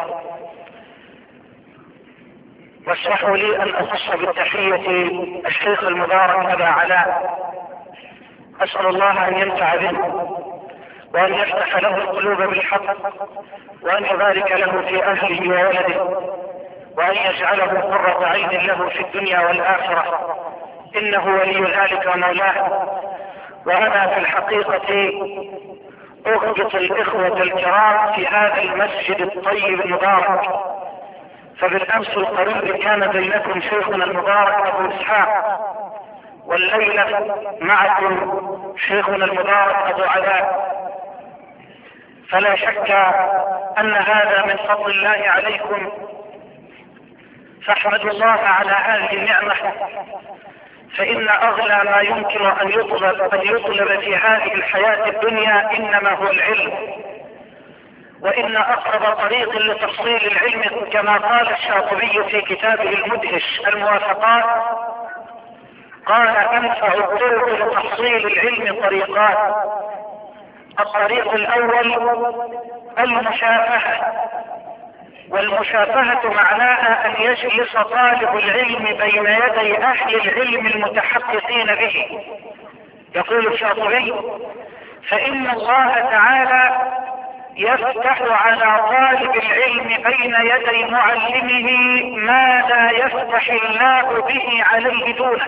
واسمحوا لي أن أخص بالتحية الشيخ المبارك أبا علاء، أسأل الله أن ينفع به وأن يفتح له القلوب بالحق، وأن يبارك له في أهله وولده، وأن يجعله قرة عين له في الدنيا والآخرة، إنه ولي ذلك ومولاه. وأنا في الحقيقة أغبط الإخوة الكرام في هذا المسجد الطيب المبارك. فبالأمس القريب كان بينكم شيخنا المبارك أبو إسحاق، والليلة معكم شيخنا المبارك أبو علاء. فلا شك أن هذا من فضل الله عليكم، فاحمدوا الله على هذه النعمة، فإن أغلى ما يمكن أن يطلب في هذه الحياة الدنيا إنما هو العلم، وإن أقرب طريق لتحصيل العلم كما قال الشاطبي في كتابه المدهش الموافقات، قال أنفع الطرق لتحصيل العلم طريقان: الطريق الأول المشافهة، والمشافهة معناها أن يجلس طالب العلم بين يدي أهل العلم المتحققين به. يقول الشاطبي: فإن الله تعالى يفتح على طالب العلم بين يدي معلمه ما لا يفتح الله به عليه دونه.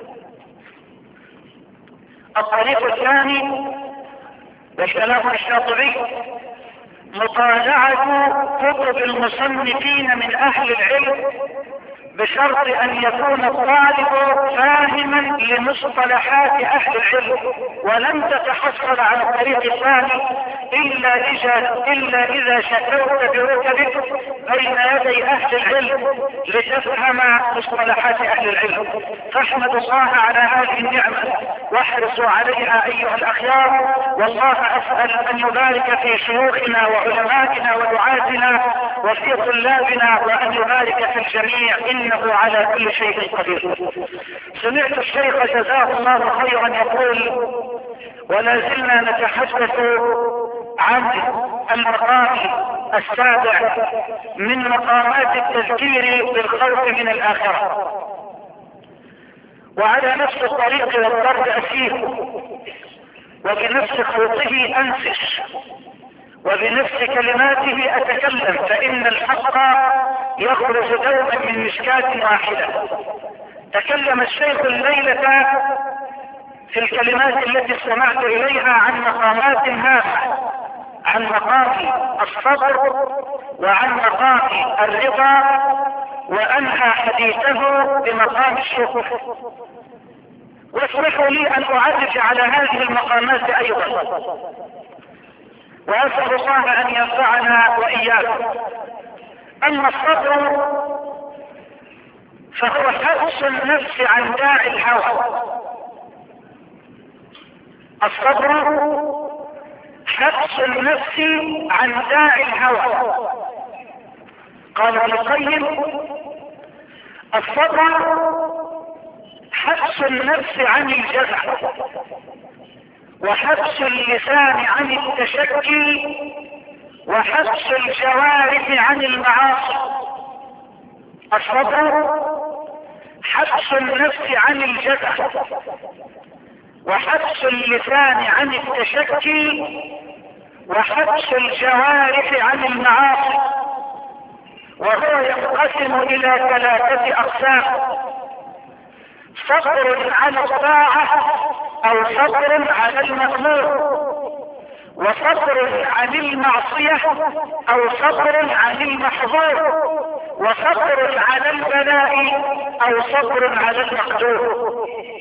الطريق الثاني وكلام الشاطبي مطالعة كتب المصنفين من أهل العلم، بشرط أن يكون الطالب فاهما لمصطلحات أهل العلم، ولن تتحصل على الطريق الثاني إلا إذا شكوت بركبك بين يدي أهل العلم لتفهم مصطلحات أهل العلم. فاحمدوا الله على هذه النعمة واحرصوا عليها أيها الأخيار، والله أسأل أن يبارك في شيوخنا وعلمائنا ودعاتنا وفي طلابنا، وأن يبارك في الجميع إنه على كل شيء قدير. سمعت الشيخ جزاه الله خيرا يقول: ولا زلنا نتحدث عن المقام السابع من مقامات التذكير بالخوف من الآخرة، وعلى نفس الطريق والضرب أسير، وبنفس خطه أنسش، وبنفس كلماته أتكلم، فإن الحق يخرج دوما من مشكاة واحدة. تكلم الشيخ الليلة في الكلمات التي استمعت إليها عن مقامات هامة، عن مقام الصبر وعن مقام الرضا، وأنهى حديثه بمقام الشكر. واسمحوا لي أن أعرج على هذه المقامات أيضا، وأسأل الله أن ينفعنا وإياكم. أما الصبر فهو حبس النفس عن داعي الهوى. الصبر حبس النفس عن داعي الهوى. قال ابن القيم: الصبر حبس النفس عن الجزع، وحبس اللسان عن التشكي، وحبس الجوارح عن المعاصي. الصبر حبس النفس عن الجزع، وحبس اللسان عن التشكي، وحبس الجوارح عن المعاصي. وهو ينقسم إلى 3 أقسام: صبر على الطاعة، أو صبر على المأمور، وصبر عن المعصية، أو صبر عن المحظور، وصبر على البلاء، أو صبر على المقدور.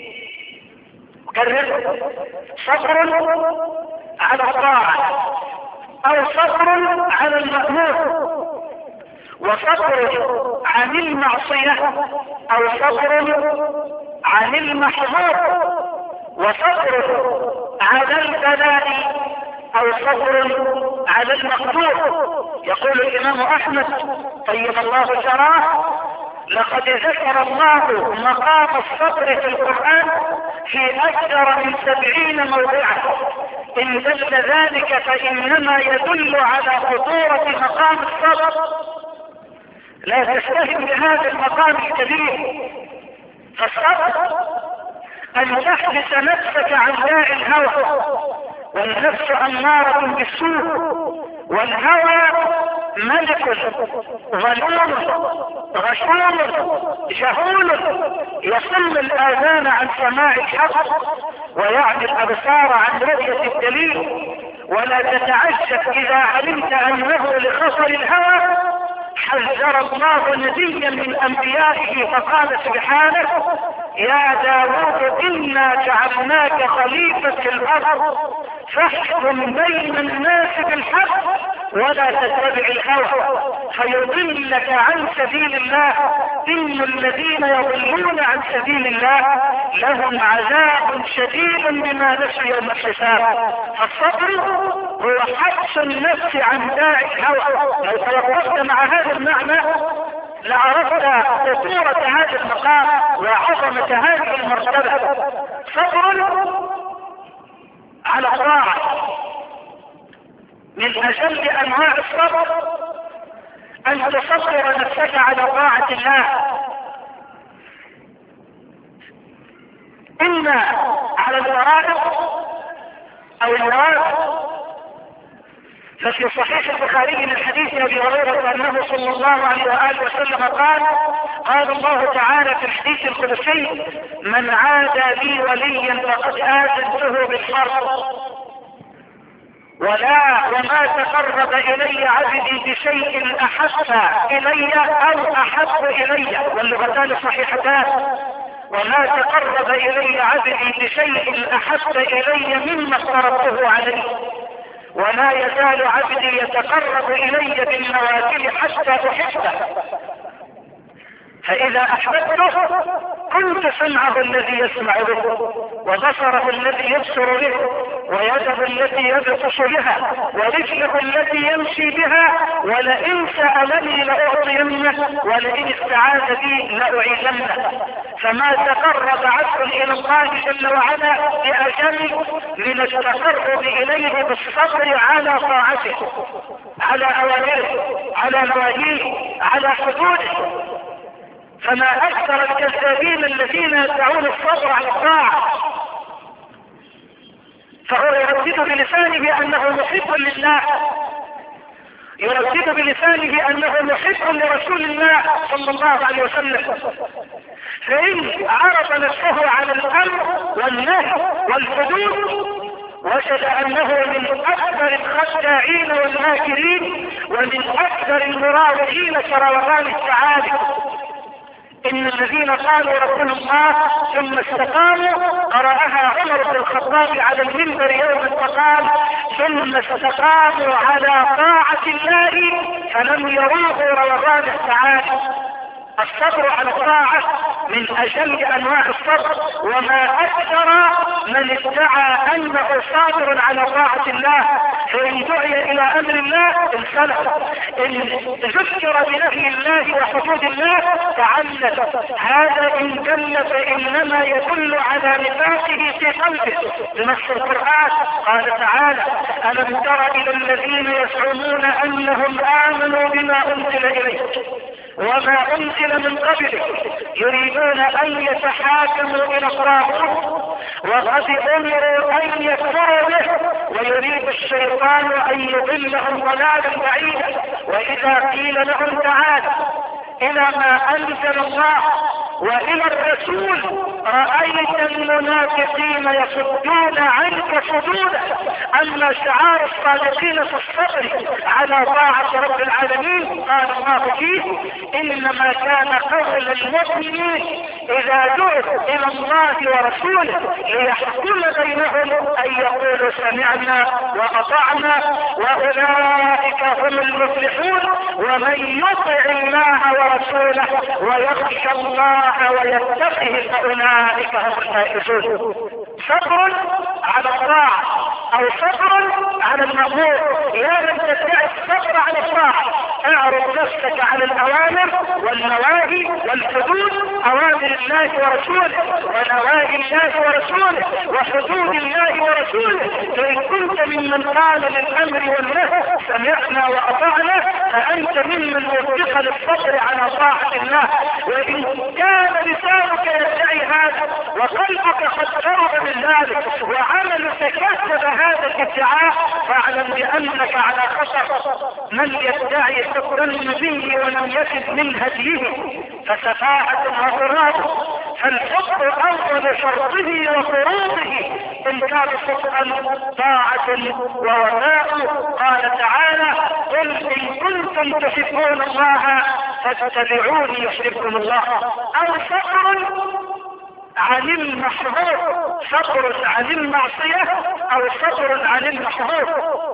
كرر: صبر على الطاعة، أو صبر على المأمور، وصبر عن المعصية، أو صبر عن المحظور، وصبر على البلاء، أو صبر على المقدور. يقول الإمام أحمد طيب الله ثراه: لقد ذكر الله مقام الصبر في القرآن في أكثر من 70 موضعا. إن دل ذلك فإنما يدل على خطورة مقام الصبر. لا تستهن بهذا المقام الكبير. فالصبر أن تحبس نفسك عن داعي الهوى، والنفس أمارة بالسوء، والهوى ملك ظلوم غشوم جهول يصل الآذان عن سماع الحق، ويعمي الأبصار عن رؤية الدليل. ولا تتعجب إذا علمت أنه لخطر الهوى حذر الله نبيا من أنبيائه فقال سبحانه: يا داود إنا جعلناك خليفة في الأرض فاحكم بين الناس بالحق ولا تتبع الهوى فيضلك عن سبيل الله إن الذين يضلون عن سبيل الله لهم عذاب شديد بما نسوا يوم الحساب. فالصبر هو حبس النفس عن داعي الهوى. لو توقفت مع هذا المعنى لعرفت خطورة هذا المقام وعظمة هذه المرتبة. صبر على الطاعة من أجل أنواع الصبر أن تصبر نفسك على طاعة الله. إما على الفرائض أو الواجب. ففي صحيح البخاري من حديث أبي هريرة أنه صلى الله عليه وآله وسلم قال الله تعالى في الحديث القدسي من عادى لي وليا فقد آذنته بالحرب وما تقرب إلي عبدي بشيء أحب إلي أو أحب إلي، واللغتان صحيحتان. وما تقرب إلي عبدي بشيء أحب إلي مما افترضته عليه ولا يزال عبدي يتقرب إلي بالنوافل حتى أحبه فإذا أحببته كنت سمعه الذي يسمع به وبصره الذي يبصر به ويده التي يبطش بها ورجله التي يمشي بها ولئن سألني لأعطينه ولئن استعاذ بي لأعيذنه. فما تقرب عبد إلى الله جل وعلا بأجل من التقرب إليه بالصبر على طاعته على أوامره على نواهيه على حدوده. فما أكثر الكذابين الذين يدعون الصبر على الطاعة فهو يردد بلسانه أنه محب لله يردد بلسانه أنه محب لرسول الله صلى الله عليه وسلم فإن عرض نفسه على الأمر والنهي والحدود وجد أنه من أكثر الخداعين والماكرين ومن أكثر المراوغين كروغان السعادة. إن الذين قالوا ربنا الله ثم استقاموا قرأها عمر بن الخطاب على المنبر يوم فقال ثم استقاموا على طاعة الله فلم يروغوا روغان السعادة. الصبر على الطاعة من أجل أنواع الصبر وما أكثر من ادعى أنه صابر على طاعة الله فإن دعي إلى أمر الله انسلخ إن ذكر بنهي الله وحدود الله تعلل. هذا إن دل فإنما يدل على نفاقه في قلبه بنص القرآن. قال تعالى ألم تر إلى الذين يزعمون أنهم آمنوا بما أنزل إليك وما أنزل من قبله يريدون أن يتحاكموا إلى الطاغوت وقد أمروا أن يكفروا به ويريد الشيطان أن يضلهم ضلالا بعيدا. وإذا قيل لهم تعالوا إلى ما أنزل الله وإلى الرسول رأيت المنافقين يصدون عنك صدودا. أما شعار الصادقين في الصبر على طاعة رب العالمين قال الله فيه إنما كان قول المؤمنين إذا دعوا إلى الله ورسوله ليحكم بينهم أن يقولوا سمعنا وأطعنا وأولئك هم المفلحون ومن يطع الله ورسوله ويخشى الله ويتقه فأولئك هم الفائزون. صبر على الطاعة أو صبر على المأمور. لا لم تدعي الصبر على الطاعة اعرض نفسك على الأوامر والنواهي والحدود أوامر الله ورسوله ونواهي الله ورسوله وحدود الله ورسوله. فإن كنت ممن قال للأمر والنهي سمعنا وأطعنا فأنت ممن وفق للصبر على طاعة الله. وإن كان لسانك يدعي هذا وقلبك قد قرب من ذلك وعملك كسب هذا الادعاء فاعلم بأنك على خطر. من يدعي حكم النبي ولم يجد من هديه فسفاهة وغراب. فالحب أول شرطه وفروضه إن كان صدقا طاعة ووفاء. قال تعالى قل إن كنتم تحبون الله فاتبعوني يحببكم الله. أو صبر عن المحظور، صبر عن المعصية او صبر عن المحظور.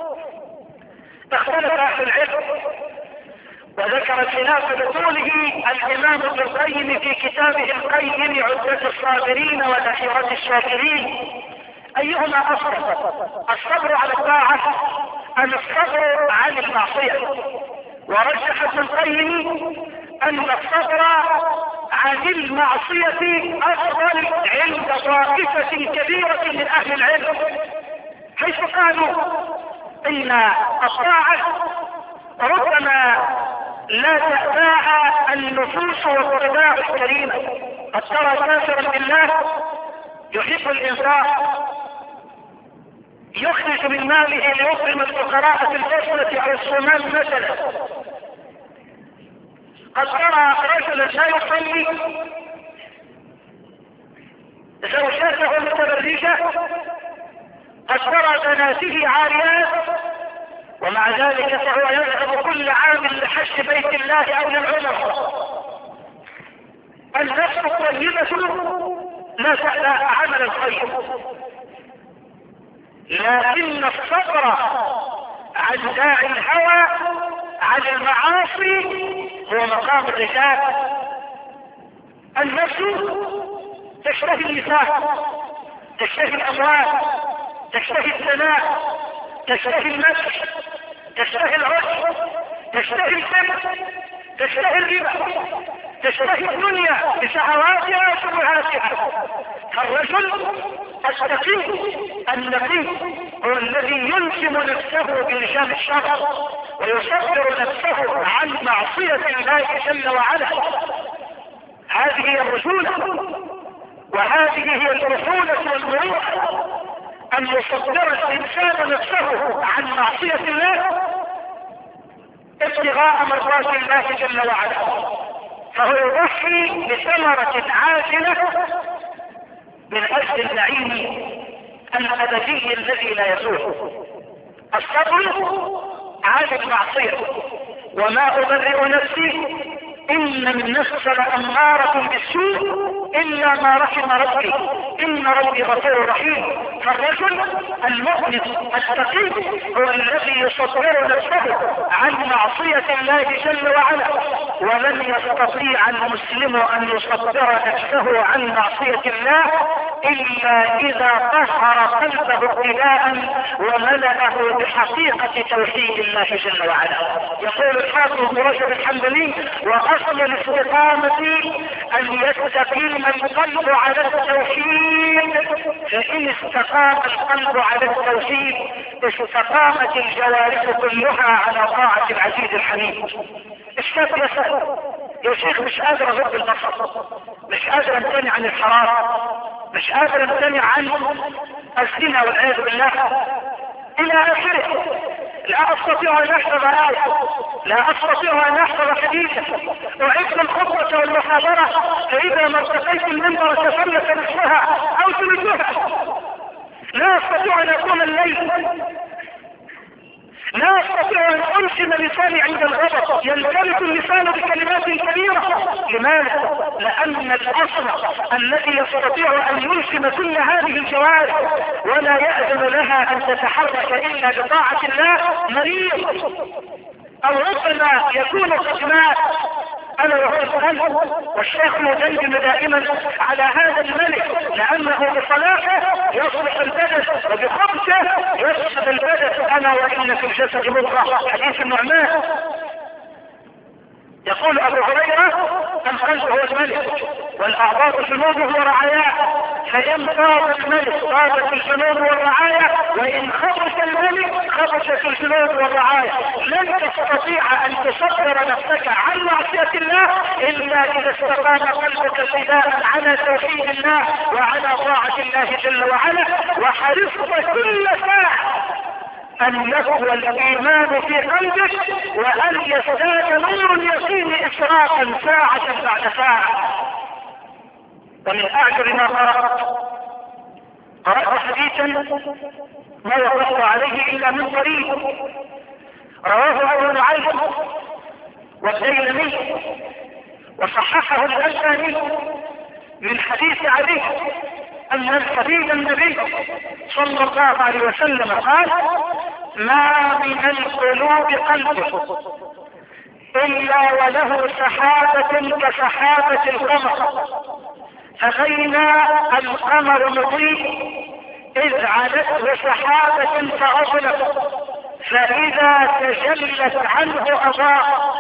اختلف اهل العلم وذكر الخلاف بطوله الامام ابن القيم في كتابه القيم عدة الصابرين وذخيرة الشاكرين، ايهما افضل، الصبر على الطاعة ام الصبر عن المعصية؟ ورجح ابن القيم ان الصبر عن المعصية افضل عند طائفة كبيرة من اهل العلم، حيث قالوا ان الطاعة ربما لا تأباها النفوس والطباع الكريمة. قد ترى كافرا بالله يحب الانفاق، يخرج من ماله ليطعم الفقراء في البصرة او الصومال مثلا. قد ترى رجلا لا يصلي، زوجاته متبرجة، قد ترى بناته عاريات، ومع ذلك فهو يذهب كل عام لحج بيت الله او للعمرة. النفس الطيبة لا تأبى عمل الخير، لكن الصبر عن داعي الهوى عن المعاصي هو مقام الرجال. النفس تشتهي النساء، تشتهي الاموال، تشتهي الثناء، تشتهي المسح، تشتهي العشق، تشتهي الدم، تشتهي الربا، تشتهي الدنيا بشهواتها وشبهاتها. فالرجل التقي النقي هو الذي يلزم نفسه بلجام الشر ويصبر نفسه عن معصية الله جل وعلا. هذه هي الرجولة، وهذه هي الرجولة والمروءة، ان يصبر الانسان نفسه عن معصية الله ابتغاء مرضات الله جل وعلا، فهو يضحي بثمرة عاجلة من اجل النعيم الابدي الذي لا يزول. الصبر عن المعصية. وما ابرئ نفسي ان النفس لامارة بالسوء الا ما رحم ربي ان ربي غفور رحيم. فالرجل المؤمن التقي هو الذي يصبر نفسه عن معصية الله جل وعلا، ولن يستطيع المسلم ان يصبر نفسه عن معصية الله الا اذا طهر قلبه ابتداء وملأه بحقيقة توحيد الله جل وعلا. يقول الحافظ ابن رجب الحنبلي: واصل الاستقامة ان يستقيم القلب على التوحيد، فان استقام القلب على التوحيد استقامت الجوارح كلها على طاعة العزيز الحميد. الشاب يسأل: يا شيخ مش قادر اغض البصر، مش قادر امتنع عن الحرام، مش قادر امتنع عن الزنا والعياذ بالله الى اخره، لا استطيع ان احفظ آية، لا استطيع ان احفظ حديثا، اعد الخطبة والمحاضرة فاذا ما ارتقيت المنبر تفلت نفسها او تلجها، لا استطيع ان اكون الليل، لا استطيع ان انشم لساني عند الغضب، ينفلت اللسان بكلمات كبيرة. لماذا؟ لان الاصل الذي يستطيع ان ينشم كل هذه الجوارح ولا يأذن لها ان تتحرك الا بطاعة الله مريض، او ربما يكون قد مات. انا وهو القلب، والشيخ يدندن دائما على هذا الملك لانه بصلاحه يصلح البدن وبخبثه يفسد البدن. انا وان في الجسد مضغة، حديث النعمان. يقول ابو هريرة: القلب هو الملك والاعضاء جنوده ورعاياه، فان طاب الملك طابت الجنود والرعاية، وان خبث الملك خبثت الجنود والرعاية. لن تستطيع ان تصبر نفسك عن معصية الله الا اذا استقام قلبك ابتداء على توحيد الله وعلى طاعة الله جل وعلا، وحرصت كل ساعة ان يقوى الايمان في قلبك وان يزداد نور اليقين اشراقا ساعة بعد ساعة. ومن اعجب ما قرأت حديثا ما وقفت عليه الا من طريق، رواه ابو نعيم والديلمي وصححه الألباني من حديث علي أن الحبيب النبي صلى الله عليه وسلم قال: ما من القلوب قلب إلا وله سحابة كسحابة القمر، فبين القمر مضيء إذ علته سحابة فأظلم، فإذا تجلت عنه أضاء.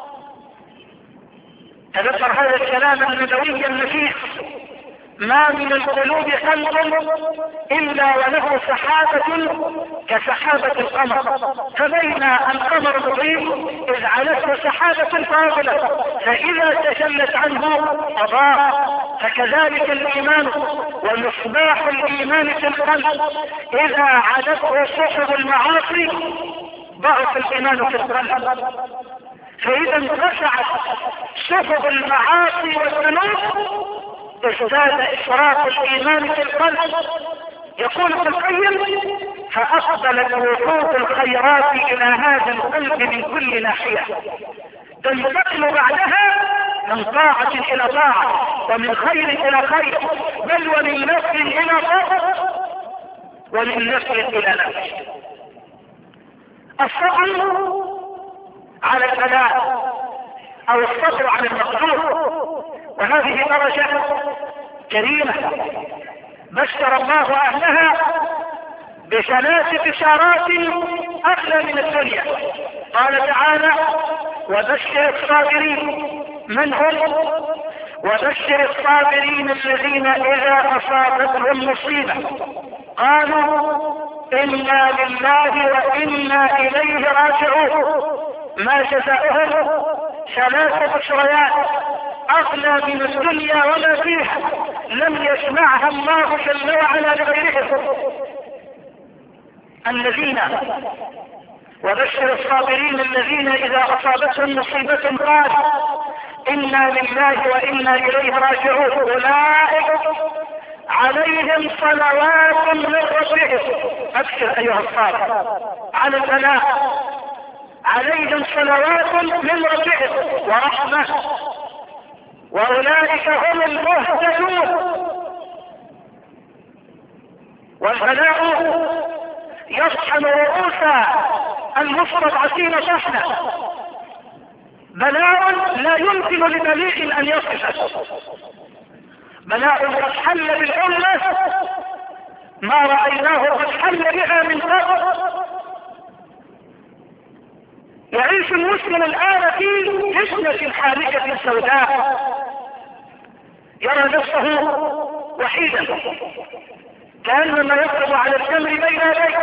تذكر هذا الكلام النبوي النفيس: ما من القلوب قلب إلا وله سحابة كسحابة القمر، فبين القمر مضيء إذ علته سحابة فاضلة، فإذا تجلت عنه أضاء. فكذلك الإيمان، ومصباح الإيمان في القلب، إذا علته سحب المعاصي ضعف الإيمان في القلب. فإذا انقطعت سحب المعاصي والذنوب ازداد إشراق الإيمان في القلب. يقول ابن القيم: فأقبلت وقوف الخيرات إلى هذا القلب من كل ناحية، تنتقل بعدها من طاعة إلى طاعة، ومن خير إلى خير، بل ومن نفع إلى نفع، ومن نفع إلى نفع. الصبر على البلاء أو الصبر على المقدور، وهذه درجة كريمة بشر الله أهلها بثلاث بشارات أغلى من الدنيا. قال تعالى: وبشر الصابرين. من هم؟ وبشر الصابرين الذين إذا أصابتهم مصيبة قالوا إنا لله وإنا إليه راجعون. ما جزاؤهم؟ ثلاث بشريات أغلى من الدنيا وما فيها، لم يسمعها الله جل وعلا لغيرهم. الذين وبشر الصابرين الذين إذا أصابتهم مصيبة قالوا إنا لله وإنا إليه راجعون، أولئك عليهم صلوات من ربهم. أبشر أيها الصابر على البلاء، عليهم صلوات من ربهم ورحمة، وأولئك هم المهتدون. والبلاء يطحن رؤوس المستضعفين طحنا، بلاء لا يمكن لبليغ أن يصفه، بلاء قد حل بالأمة ما رأيناه قد حل بها من قبل. يعيش المسلم الآن في فتنة حالكة سوداء، يرى نفسه وحيدا كأنما يقرب على الجمر بين يديه،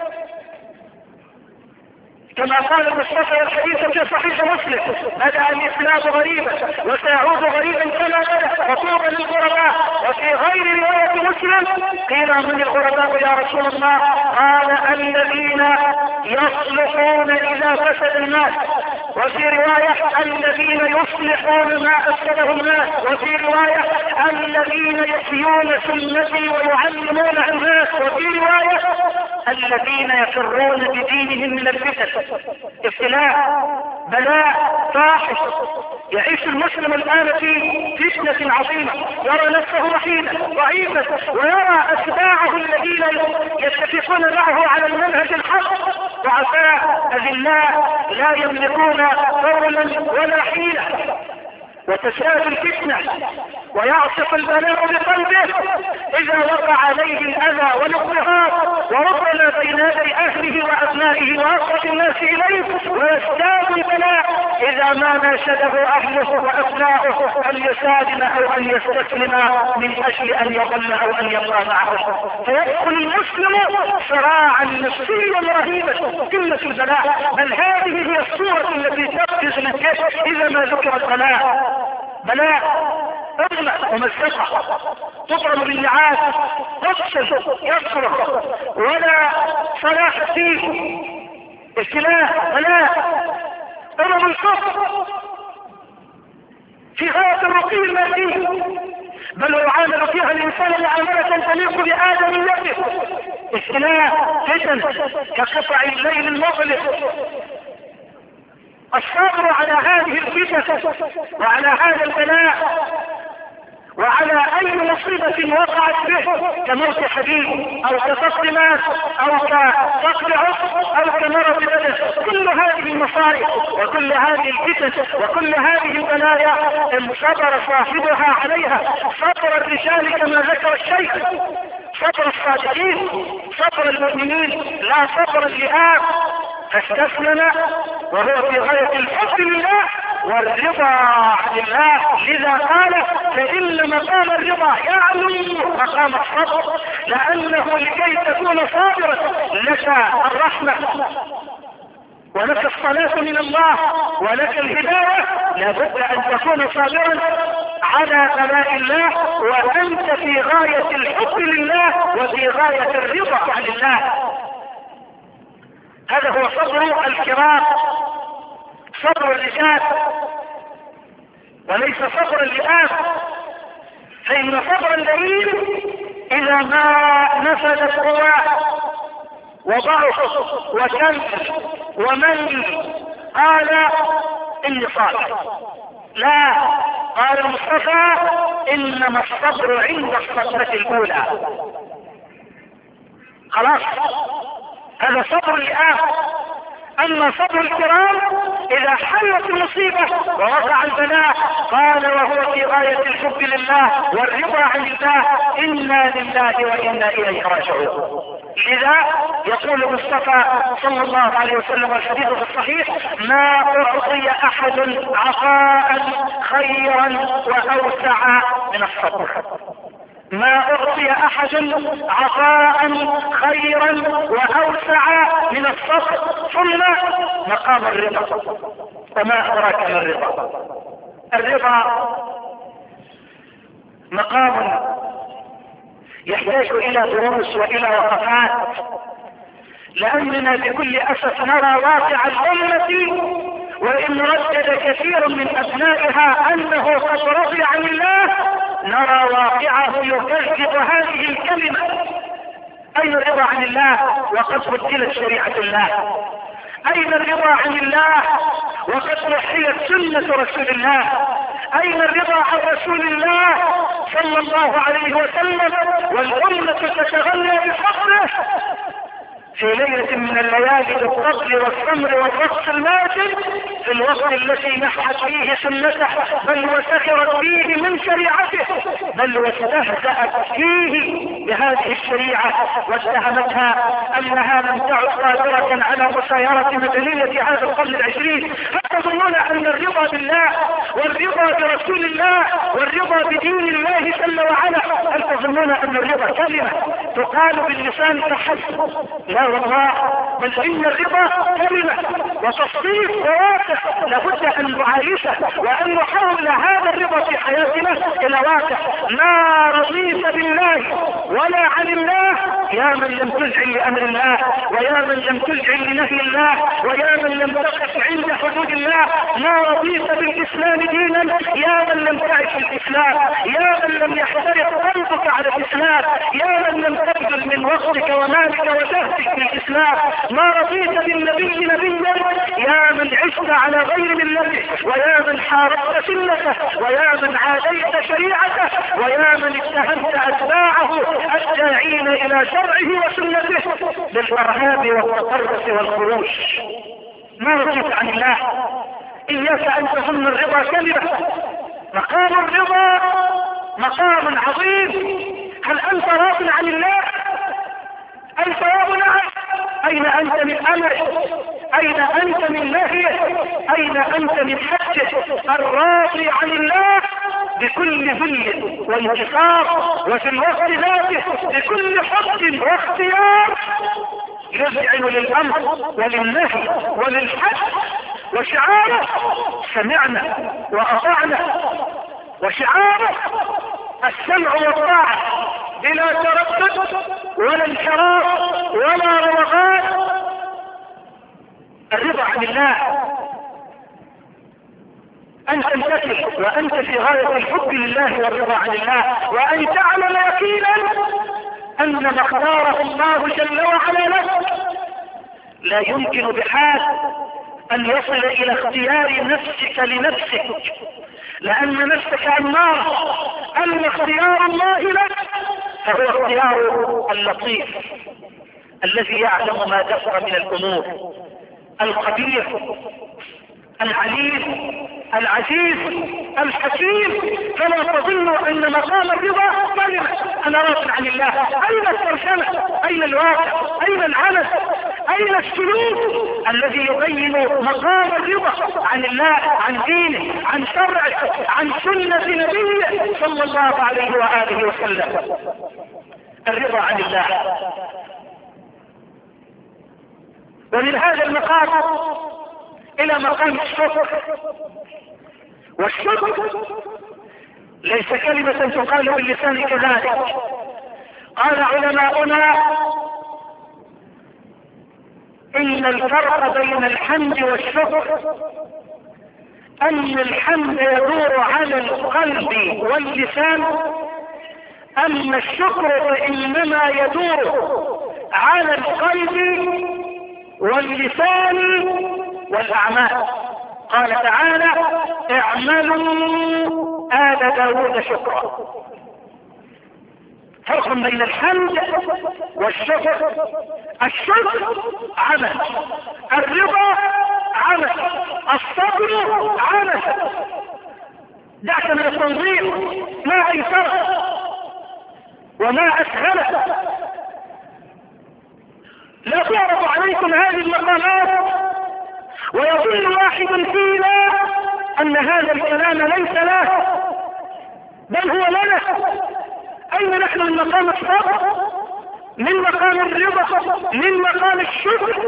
كما قال المصطفى الحديث في صحيح مسلم: بدأ الإسلام غريبا وسيعود غريبا كما بدأ، وطوبى للغرباء. وفي غير رواية مسلم قيل: من الغرباء يا رسول الله؟ قال: الذين يصلحون إذا فسد الناس. وفي رواية: الذين يصلحون ما أفسده الناس. وفي رواية: الذين يحيون سنتي ويعلمون الناس. وفي رواية: الذين يفرون بدينهم من الفتن. ابتلاء، بلاء فاحش. يعيش المسلم الآن في فتنة عظيمة، يرى نفسه وحيدا ضعيفا، ويرى أتباعه الذين يتفقون معه على المنهج الحق ضعفاء أذلاء لا يملكون قولا ولا حيلة. وتزداد الفتنة ويعصف البلاء بقلبه إذا وقع عليه الأذى والاضطهاد، وربما بين يدي أهله وأبنائه وأقرب الناس إليه. ويزداد البلاء إذا ما ناشده أهله وأبنائه أن يسالم أو أن يستسلم من أجل أن يضل أو أن يبقى معه، فيدخل المسلم صراعا نفسيا رهيبا قمة البلاء. بل هذه هي الصورة التي تبرز من إذا ما ذكر البلاء. بلاء اغلى ومزقة، تضرب بالنعاس، تفسد، يصرخ، ولا صلاح فيه. ابتلاء، بلاء، ضرب الصف في غاية الرقي المادي، بل يعامل فيها الإنسان معاملة تليق بآدميته. ابتلاء، فتن كقطع الليل المظلم. الصبر على هذه الفتنة وعلى هذا البلاء وعلى اي مصيبة وقعت به كموت حبيب او كفقد مال او كفقد عصر او كمرض بدن، كل هذه المصائب وكل هذه الفتن وكل هذه البلايا ان صبر صاحبها عليها صبر الرجال كما ذكر الشيخ، صبر الصادقين، صبر المؤمنين، لا صبر اللئام، فاستسلم وهو في غاية الحب لله والرضا عن الله. لذا قال فإن مقام الرضا يعلو مقام الصبر، لأنه لكي تكون صابرا لك الرحمة ولك الصلاة من الله ولك الهداية، لابد أن تكون صابرا على بلاء الله وأنت في غاية الحب لله وفي غاية الرضا عن الله. هذا هو صبر الكرام، صبر الرجال وليس صبر اللئام. فإن صبر اللئيم إذا ما نفذت قواه وضعف وكل ومن قال إني صابر، لا، قال المصطفى إنما الصبر عند الصدمة الأولى. خلاص، هذا صبر اللئام. اما صبر الكرام اذا حلت المصيبة ووقع البلاء قال وهو في غاية الحب لله والرضا عن الله انا لله وانا اليه راجعون. لذا يقول المصطفى صلى الله عليه وسلم والحديث في الصحيح ما اعطي احد عطاء خيرا واوسع من الصبر، ما اعطي احد عطاء خيرا واوسع من الصبر. ثم مقام الرضا، وما ادراك ما الرضا؟ الرضا مقام يحتاج الى دروس والى وقفات، لاننا بكل اسف نرى واقع الامة وان ردد كثير من ابنائها انه قد رضي عن الله، نرى واقعه يكذب هذه الكلمة. اين الرضا عن الله وقد بدلت شريعة الله؟ اين الرضا عن الله وقد وحيت سنة رسول الله؟ اين الرضا عن رسول الله صلى الله عليه وسلم والأمة تتغنى بفضله في ليلة من الليالي بالطبل والخمر والرقص الماجد، في الوقت الذي نحت فيه سنته بل وسخرت فيه من شريعته بل واستهزأت فيه بهذه الشريعة واتهمتها انها لم تعد قادرة على مسايرة مدنية هذا القرن العشرين. فتظنون ان الرضا بالله والرضا برسول الله والرضا بدين الله جل وعلا، هل تظنون ان الرضا كلمة تقال باللسان فحسب؟ لا والله، بل ان الرضا كلمة وتصديق وواقع لابد ان نعايشه وان نحول هذا الرضا في حياتنا الى واقع. ما رضيت بالله ولا عن الله يا من لم تذعن لامر الله ويا من لم تذعن لنهي الله ويا من لم تقف عند حدود الله. ما رضيت بالاسلام دينا يا من لم تعش الاسلام، يا من لم يحترق قلبك على الاسلام، يا من لم تبذل من وقتك ومالك وجهدك الاسلام. ما رضيت بالنبي نبيا يا من عشت على غير ملته ويا من حاربت سنته ويا من عاديت شريعته ويا من اتهمت اتباعه الداعين الى شرعه وسنته بالارهاب والتطرف والخروج. ما رضيت عن الله. اياك ان تظن الرضا كلمة. مقام الرضا مقام عظيم. هل انت راض عن الله؟ الجواب نعم. اين انت من امره؟ اين انت من نهيه؟ اين انت من حجه؟ الراضي عن الله بكل ذل وانتصار وفي الوقت ذاته بكل حب واختيار يذعن للامر وللنهي وللحج، وشعاره سمعنا واطعنا، وشعاره السمع والطاعة بلا تردد ولا انحراف ولا روغان. الرضا عن الله أن تمتثل وأنت في غاية الحب لله والرضا عن الله، وأن تعلم يقينا أن ما اختاره الله جل وعلا لك لا يمكن بحال أن يصل إلى اختيار نفسك لنفسك، لأن نفسك أمارة. أما اختيار الله لك فهو اختيار اللطيف الذي يعلم ما دبر من الأمور، القدير العليم العزيز الحكيم. فلا تظنوا ان مقام الرضا كلمة انا راض عن الله. اين الترجمة؟ اين الواقع؟ اين العمل؟ اين السلوك الذي يبين مقام الرضا عن الله، عن دينه، عن شرعه، عن سنة نبيه صلى الله عليه وآله وسلم؟ الرضا عن الله. ومن هذا المقام الى مقام الشكر. والشكر ليس كلمة تقال باللسان كذلك. قال علماؤنا ان الفرق بين الحمد والشكر ان الحمد يدور على القلب واللسان، اما الشكر فانما يدور على القلب واللسان والاعمال. قال تعالى اعملوا آل داود شكرا. فرق بين الحمد والشكر. الشكر عمل، الرضا عمل، الصبر عمل. دعك من التنظيم ما ايسره وما اسهله. لا تعرض عليكم هذه المقامات ويظن واحد فينا ان هذا الكلام ليس له بل هو لنا. اين نحن من مقام الصبر، من مقام الرضا، من مقام الشكر؟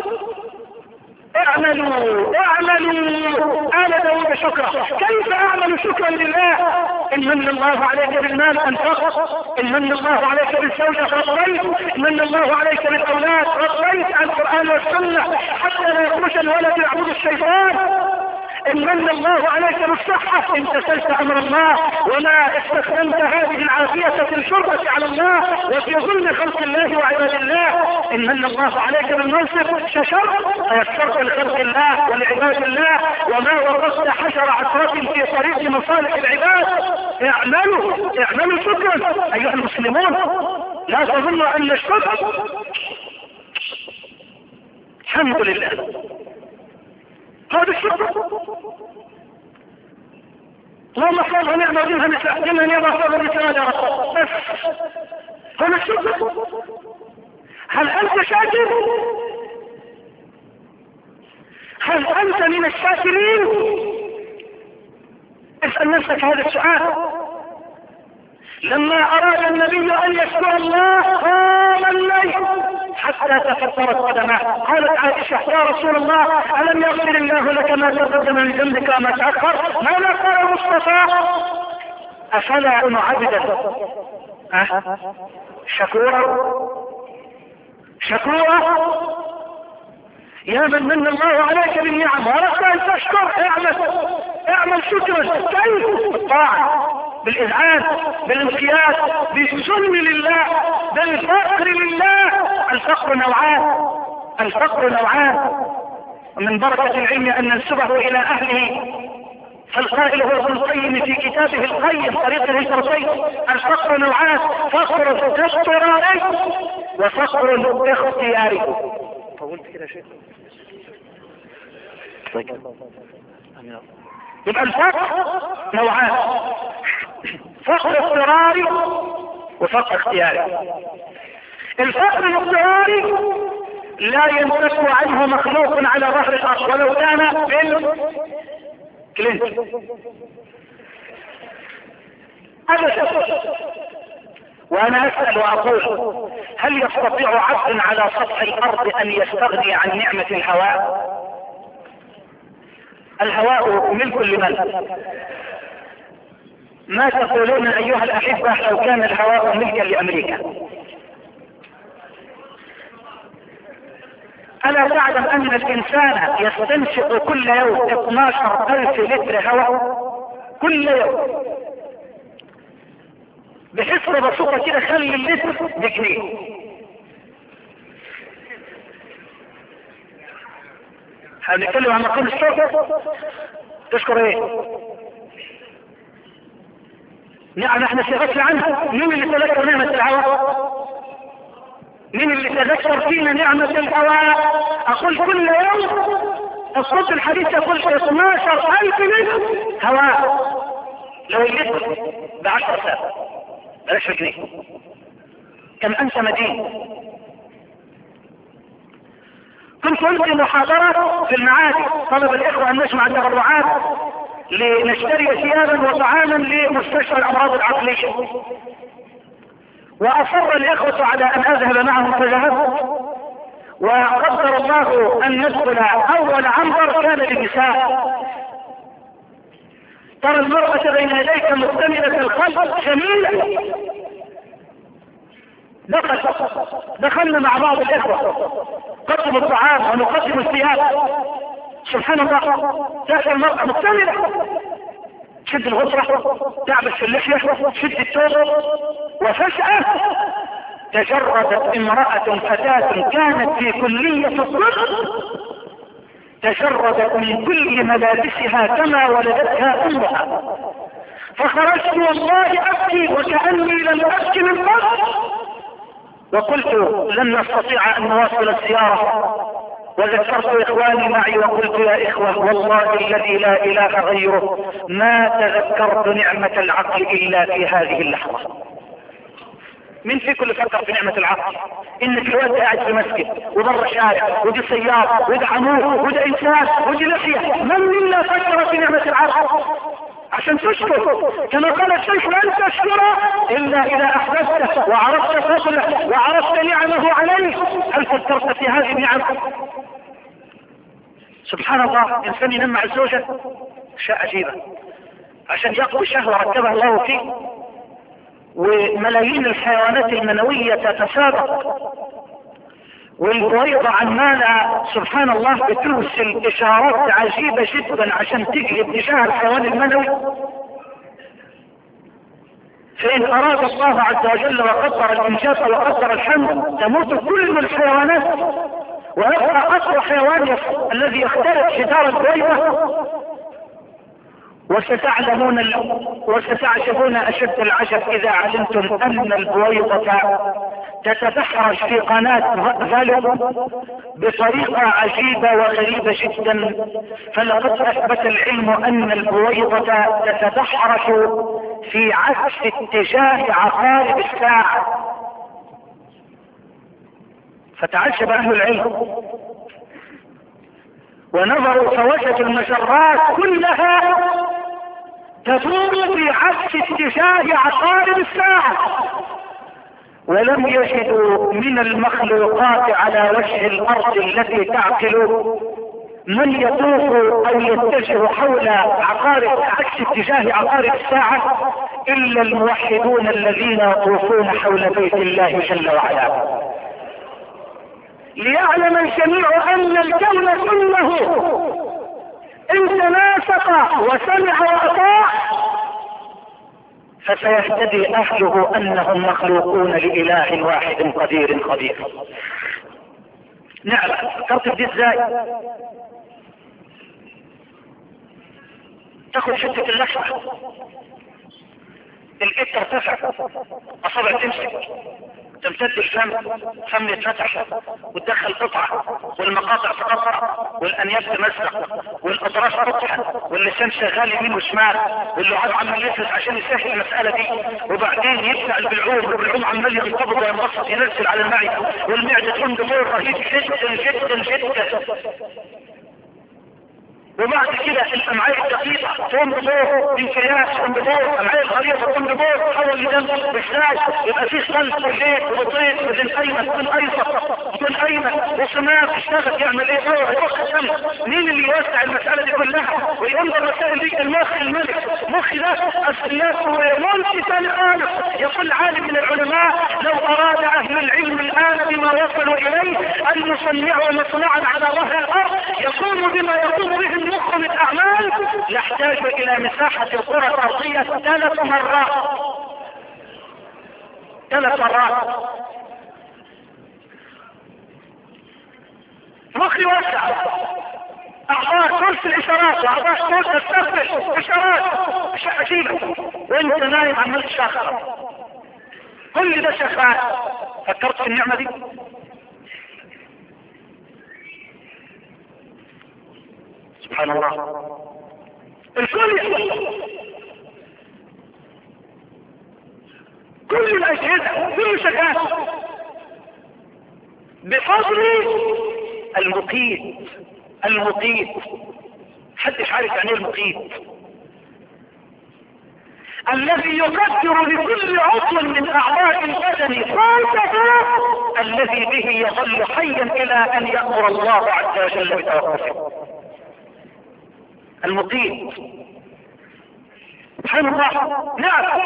اعملوا آل داود شكرا. كيف اعمل شكرا لله؟ ان من الله عليك بالمال انفقت، ان من الله عليك بالزوجة رضيت، ان من الله عليك بالاولاد رضيت عن القرآن والسنة حتى لا يخرج الولد يعبد الشيطان. ان من الله عليك بالصحة امتثلت امر الله وما استخدمت هذه العافية في الشربة على الله وفي ظلم خلق الله وعباد الله. ان من الله عليك بالمنصب ششرت فيسرت لخلق الله ولعباد الله وما وقفت حشر عشرة في طريق مصالح العباد. اعملوا شكرا ايها المسلمون. لا تظنوا ان الشكر الحمد لله هذا الشكر اللهم صل ونعم منها مثل لمن يضع صبر مثل يا رب. بس هذا الشكر. هل انت شاكر؟ هل انت من الشاكرين؟ اسأل نفسك هذا السؤال. لما اراد النبي ان يشكر الله قام الليل حتى تفطرت قدماه. قالت عائشة يا رسول الله ألم يغفر الله لك ما تقدم من ذنبك وما تأخر؟ ماذا قال المصطفى؟ أفلا أكون عبدا شكورا يا من الله عليك بالنعم وأردت أن تشكر اعمل شكرا. كيف؟ بالطاعة، بالإذعان، بالانقياد، بالسلم لله، بالفقر لله. الفقر نوعان ومن بركة العلم أن ننسبه إلى أهله. فالقائل هو ابن القيم في كتابه القيم طريق الهجرتين. الفقر نوعان، فقر اضطراري وفقر اختياري. طولت كده شيء. يبقى الفقر نوعان، فقر اضطراري وفقر اختياري. الفقر الاضطراري لا ينفك عنه مخلوق على ظهر الارض ولو كان بيل كلينتون ابدا. وانا اسال واقول هل يستطيع عبد على سطح الارض ان يستغني عن نعمة الهواء؟ الهواء ملك لمن؟ ما تقولون ايها الاحبة لو كان الهواء ملكا لامريكا؟ ألا تعلم أن الإنسان يستنشق كل يوم 12,000 لتر هواء كل يوم؟ بحسب بسيطة كده خلي اللتر بجنيه. هنتكلم عن مقام الشكر. تشكر ايه؟ نعم احنا سيغفل عنها. مين اللي تذكر نعمة الهواء؟ مين اللي تذكر فينا نعمة الهواء؟ اقول كل يوم الصوت الحديث يقول 12,000 لتر هواء. لو اللتر ب10 ساعة بلاش جنيه، كم انت مدين. كنت ألقي محاضرة في المعادي، طلب الإخوة أن نجمع التبرعات لنشتري ثيابا وطعاما لمستشفى الأمراض العقلية، وأصر الإخوة على أن أذهب معهم فذهبت، وقدر الله أن ندخل أول عنبر كان للنساء. ترى المرأة بين يديك مكتملة الخلق جميلة. دخلنا مع بعض الإخوة قدموا الطعام ونقدم الثياب. سبحان الله، تأتي المرأة مكتملة، تشد الغطرة، تعبس في اللحية، تشد الثوب، وفجأة تجردت امرأة فتاة كانت في كلية الطب، تجردت من كل ملابسها كما ولدتها امها. فخرجت والله ابكي وكأني لم ابكي من قبل، وقلت لن نستطيع ان نواصل الزيارة، وذكرت اخواني معي وقلت يا اخوة والله الذي لا اله غيره ما تذكرت نعمة العقل الا في هذه اللحظة. من فيكم اللي فكر في نعمة العقل؟ انك الوقت قاعد في مسجد وبره شارع ودي سيارة ودي عمود ودي انسان ودي لحية، من منا فكر في نعمة العقل؟ عشان تشكر كما قال الشيخ لن تشكر الا اذا احدثت وعرفت فضله وعرفت نعمه عليك. هل فكرت في هذه النعم؟ سبحان الله، انسان ينام مع الزوجة اشياء عجيبة عشان يقضي شهوة ركبها الله فيه، وملايين الحيوانات المنوية تتسابق، والبويضة عمالة سبحان الله بترسل اشارات عجيبة جدا عشان تجلب اتجاه الحيوان المنوي. فإن أراد الله عز وجل وقدر الإنجاب وقدر الحمل تموت كل الحيوانات، ويبقى أقوى حيوان الذي يخترق جدار البويضة. وستعجبون أشد العجب إذا علمتم أن البويضة تتدحرج في قناة فالو بطريقة عجيبة وغريبة جدا. فلقد أثبت العلم أن البويضة تتدحرج في عكس اتجاه عقارب الساعة. فتعجب أهل العلم ونظروا فوجدوا المجرات كلها تدور في عكس اتجاه عقارب الساعة، ولم يجدوا من المخلوقات على وجه الارض التي تعقل من يطوف او يتجه حول عقارب عكس اتجاه عقارب الساعة الا الموحدون الذين يطوفون حول بيت الله جل وعلا. ليعلم الجميع ان الكون كله ان تناسق وسمع واطاع فسيهتدي اهله انهم مخلوقون لاله واحد قدير خبير. نعم، فكرت دي ازاي؟ تاخد شدة اللحمة، الايد ترتفع، اصابع تمسك، تمتد الفم، فم يتفتح وتدخل قطعة، والمقاطع تقطع، والانياب تمزق، والاطراف تطحن، واللسان شغال يمين وشمال، واللعاب عمال يفلس عشان يسهل المسألة دي، وبعدين يدفع البلعوم، والبلعوم عمال ينقبض وينبسط ينزل على المعدة، والمعدة تكون دمور رهيب جدا جدا جدا. وبعد كده الامعاء الدقيقة تنبضور، انكياس تنبضور، امعاء الغليظة تنبضور، تحول لدم بالساج، يبقى فيه صلب وزيت وبطيط وزين ايمن وزين ايسر وزين ايمن وصماغ يشتغل يعمل ايه هو يضخ الدم. مين اللي يوسع المسألة دي كلها وينظر مسائل دي؟ المخ الملك. مخ ده الناس ملك ثاني خالص. يقول عالم من العلماء لو اراد اهل العلم الان بما وصلوا اليه ان يصنعوا مصنعا على ظهر الارض يقوم بما يقوم به المخ من اعمال يحتاج الى مساحة الكرة الارضية 3 مرات. مخي واسع اعضاء كورس الاشارات واعضاء كورس التفتش اشارات عجيبة، وانت نايم عمال تشخر، كل ده شغال. فكرت في النعمة دي؟ سبحان الله، الكل يحصل، كل الاجهزة كل شغال بفضل المقيت. المقيت محدش عارف يعني ايه المقيت، الذي يقدر لكل عضو من اعضاء البدن قوته الذي به يظل حيا الى ان يأمر الله عز وجل بتوقفه. المقيت سبحان الله. نعم،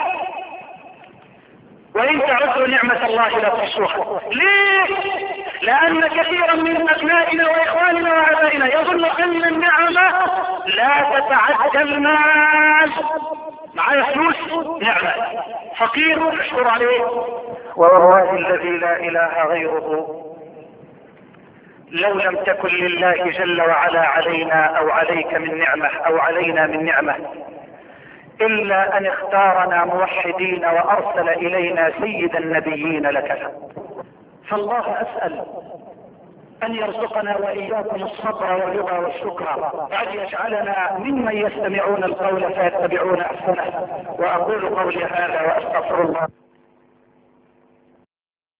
وإن تعدوا نعمة الله لا تحصوها. ليه؟ لأن كثيرا من أبنائنا وإخواننا وآبائنا يظن أن النعمة لا تتعدى المال. معايا فلوس نعمة، فقير اشكر عليه. والله الذي لا إله غيره لو لم تكن لله جل وعلا علينا أو عليك من نعمة أو علينا من نعمة إلا أن اختارنا موحدين وأرسل إلينا سيد النبيين لك. فالله أسأل أن يرزقنا وإياكم الصبر والرضا والشكر، وأن يجعلنا ممن يستمعون القول فيتبعون أحسنه. وأقول قولي هذا وأستغفر الله.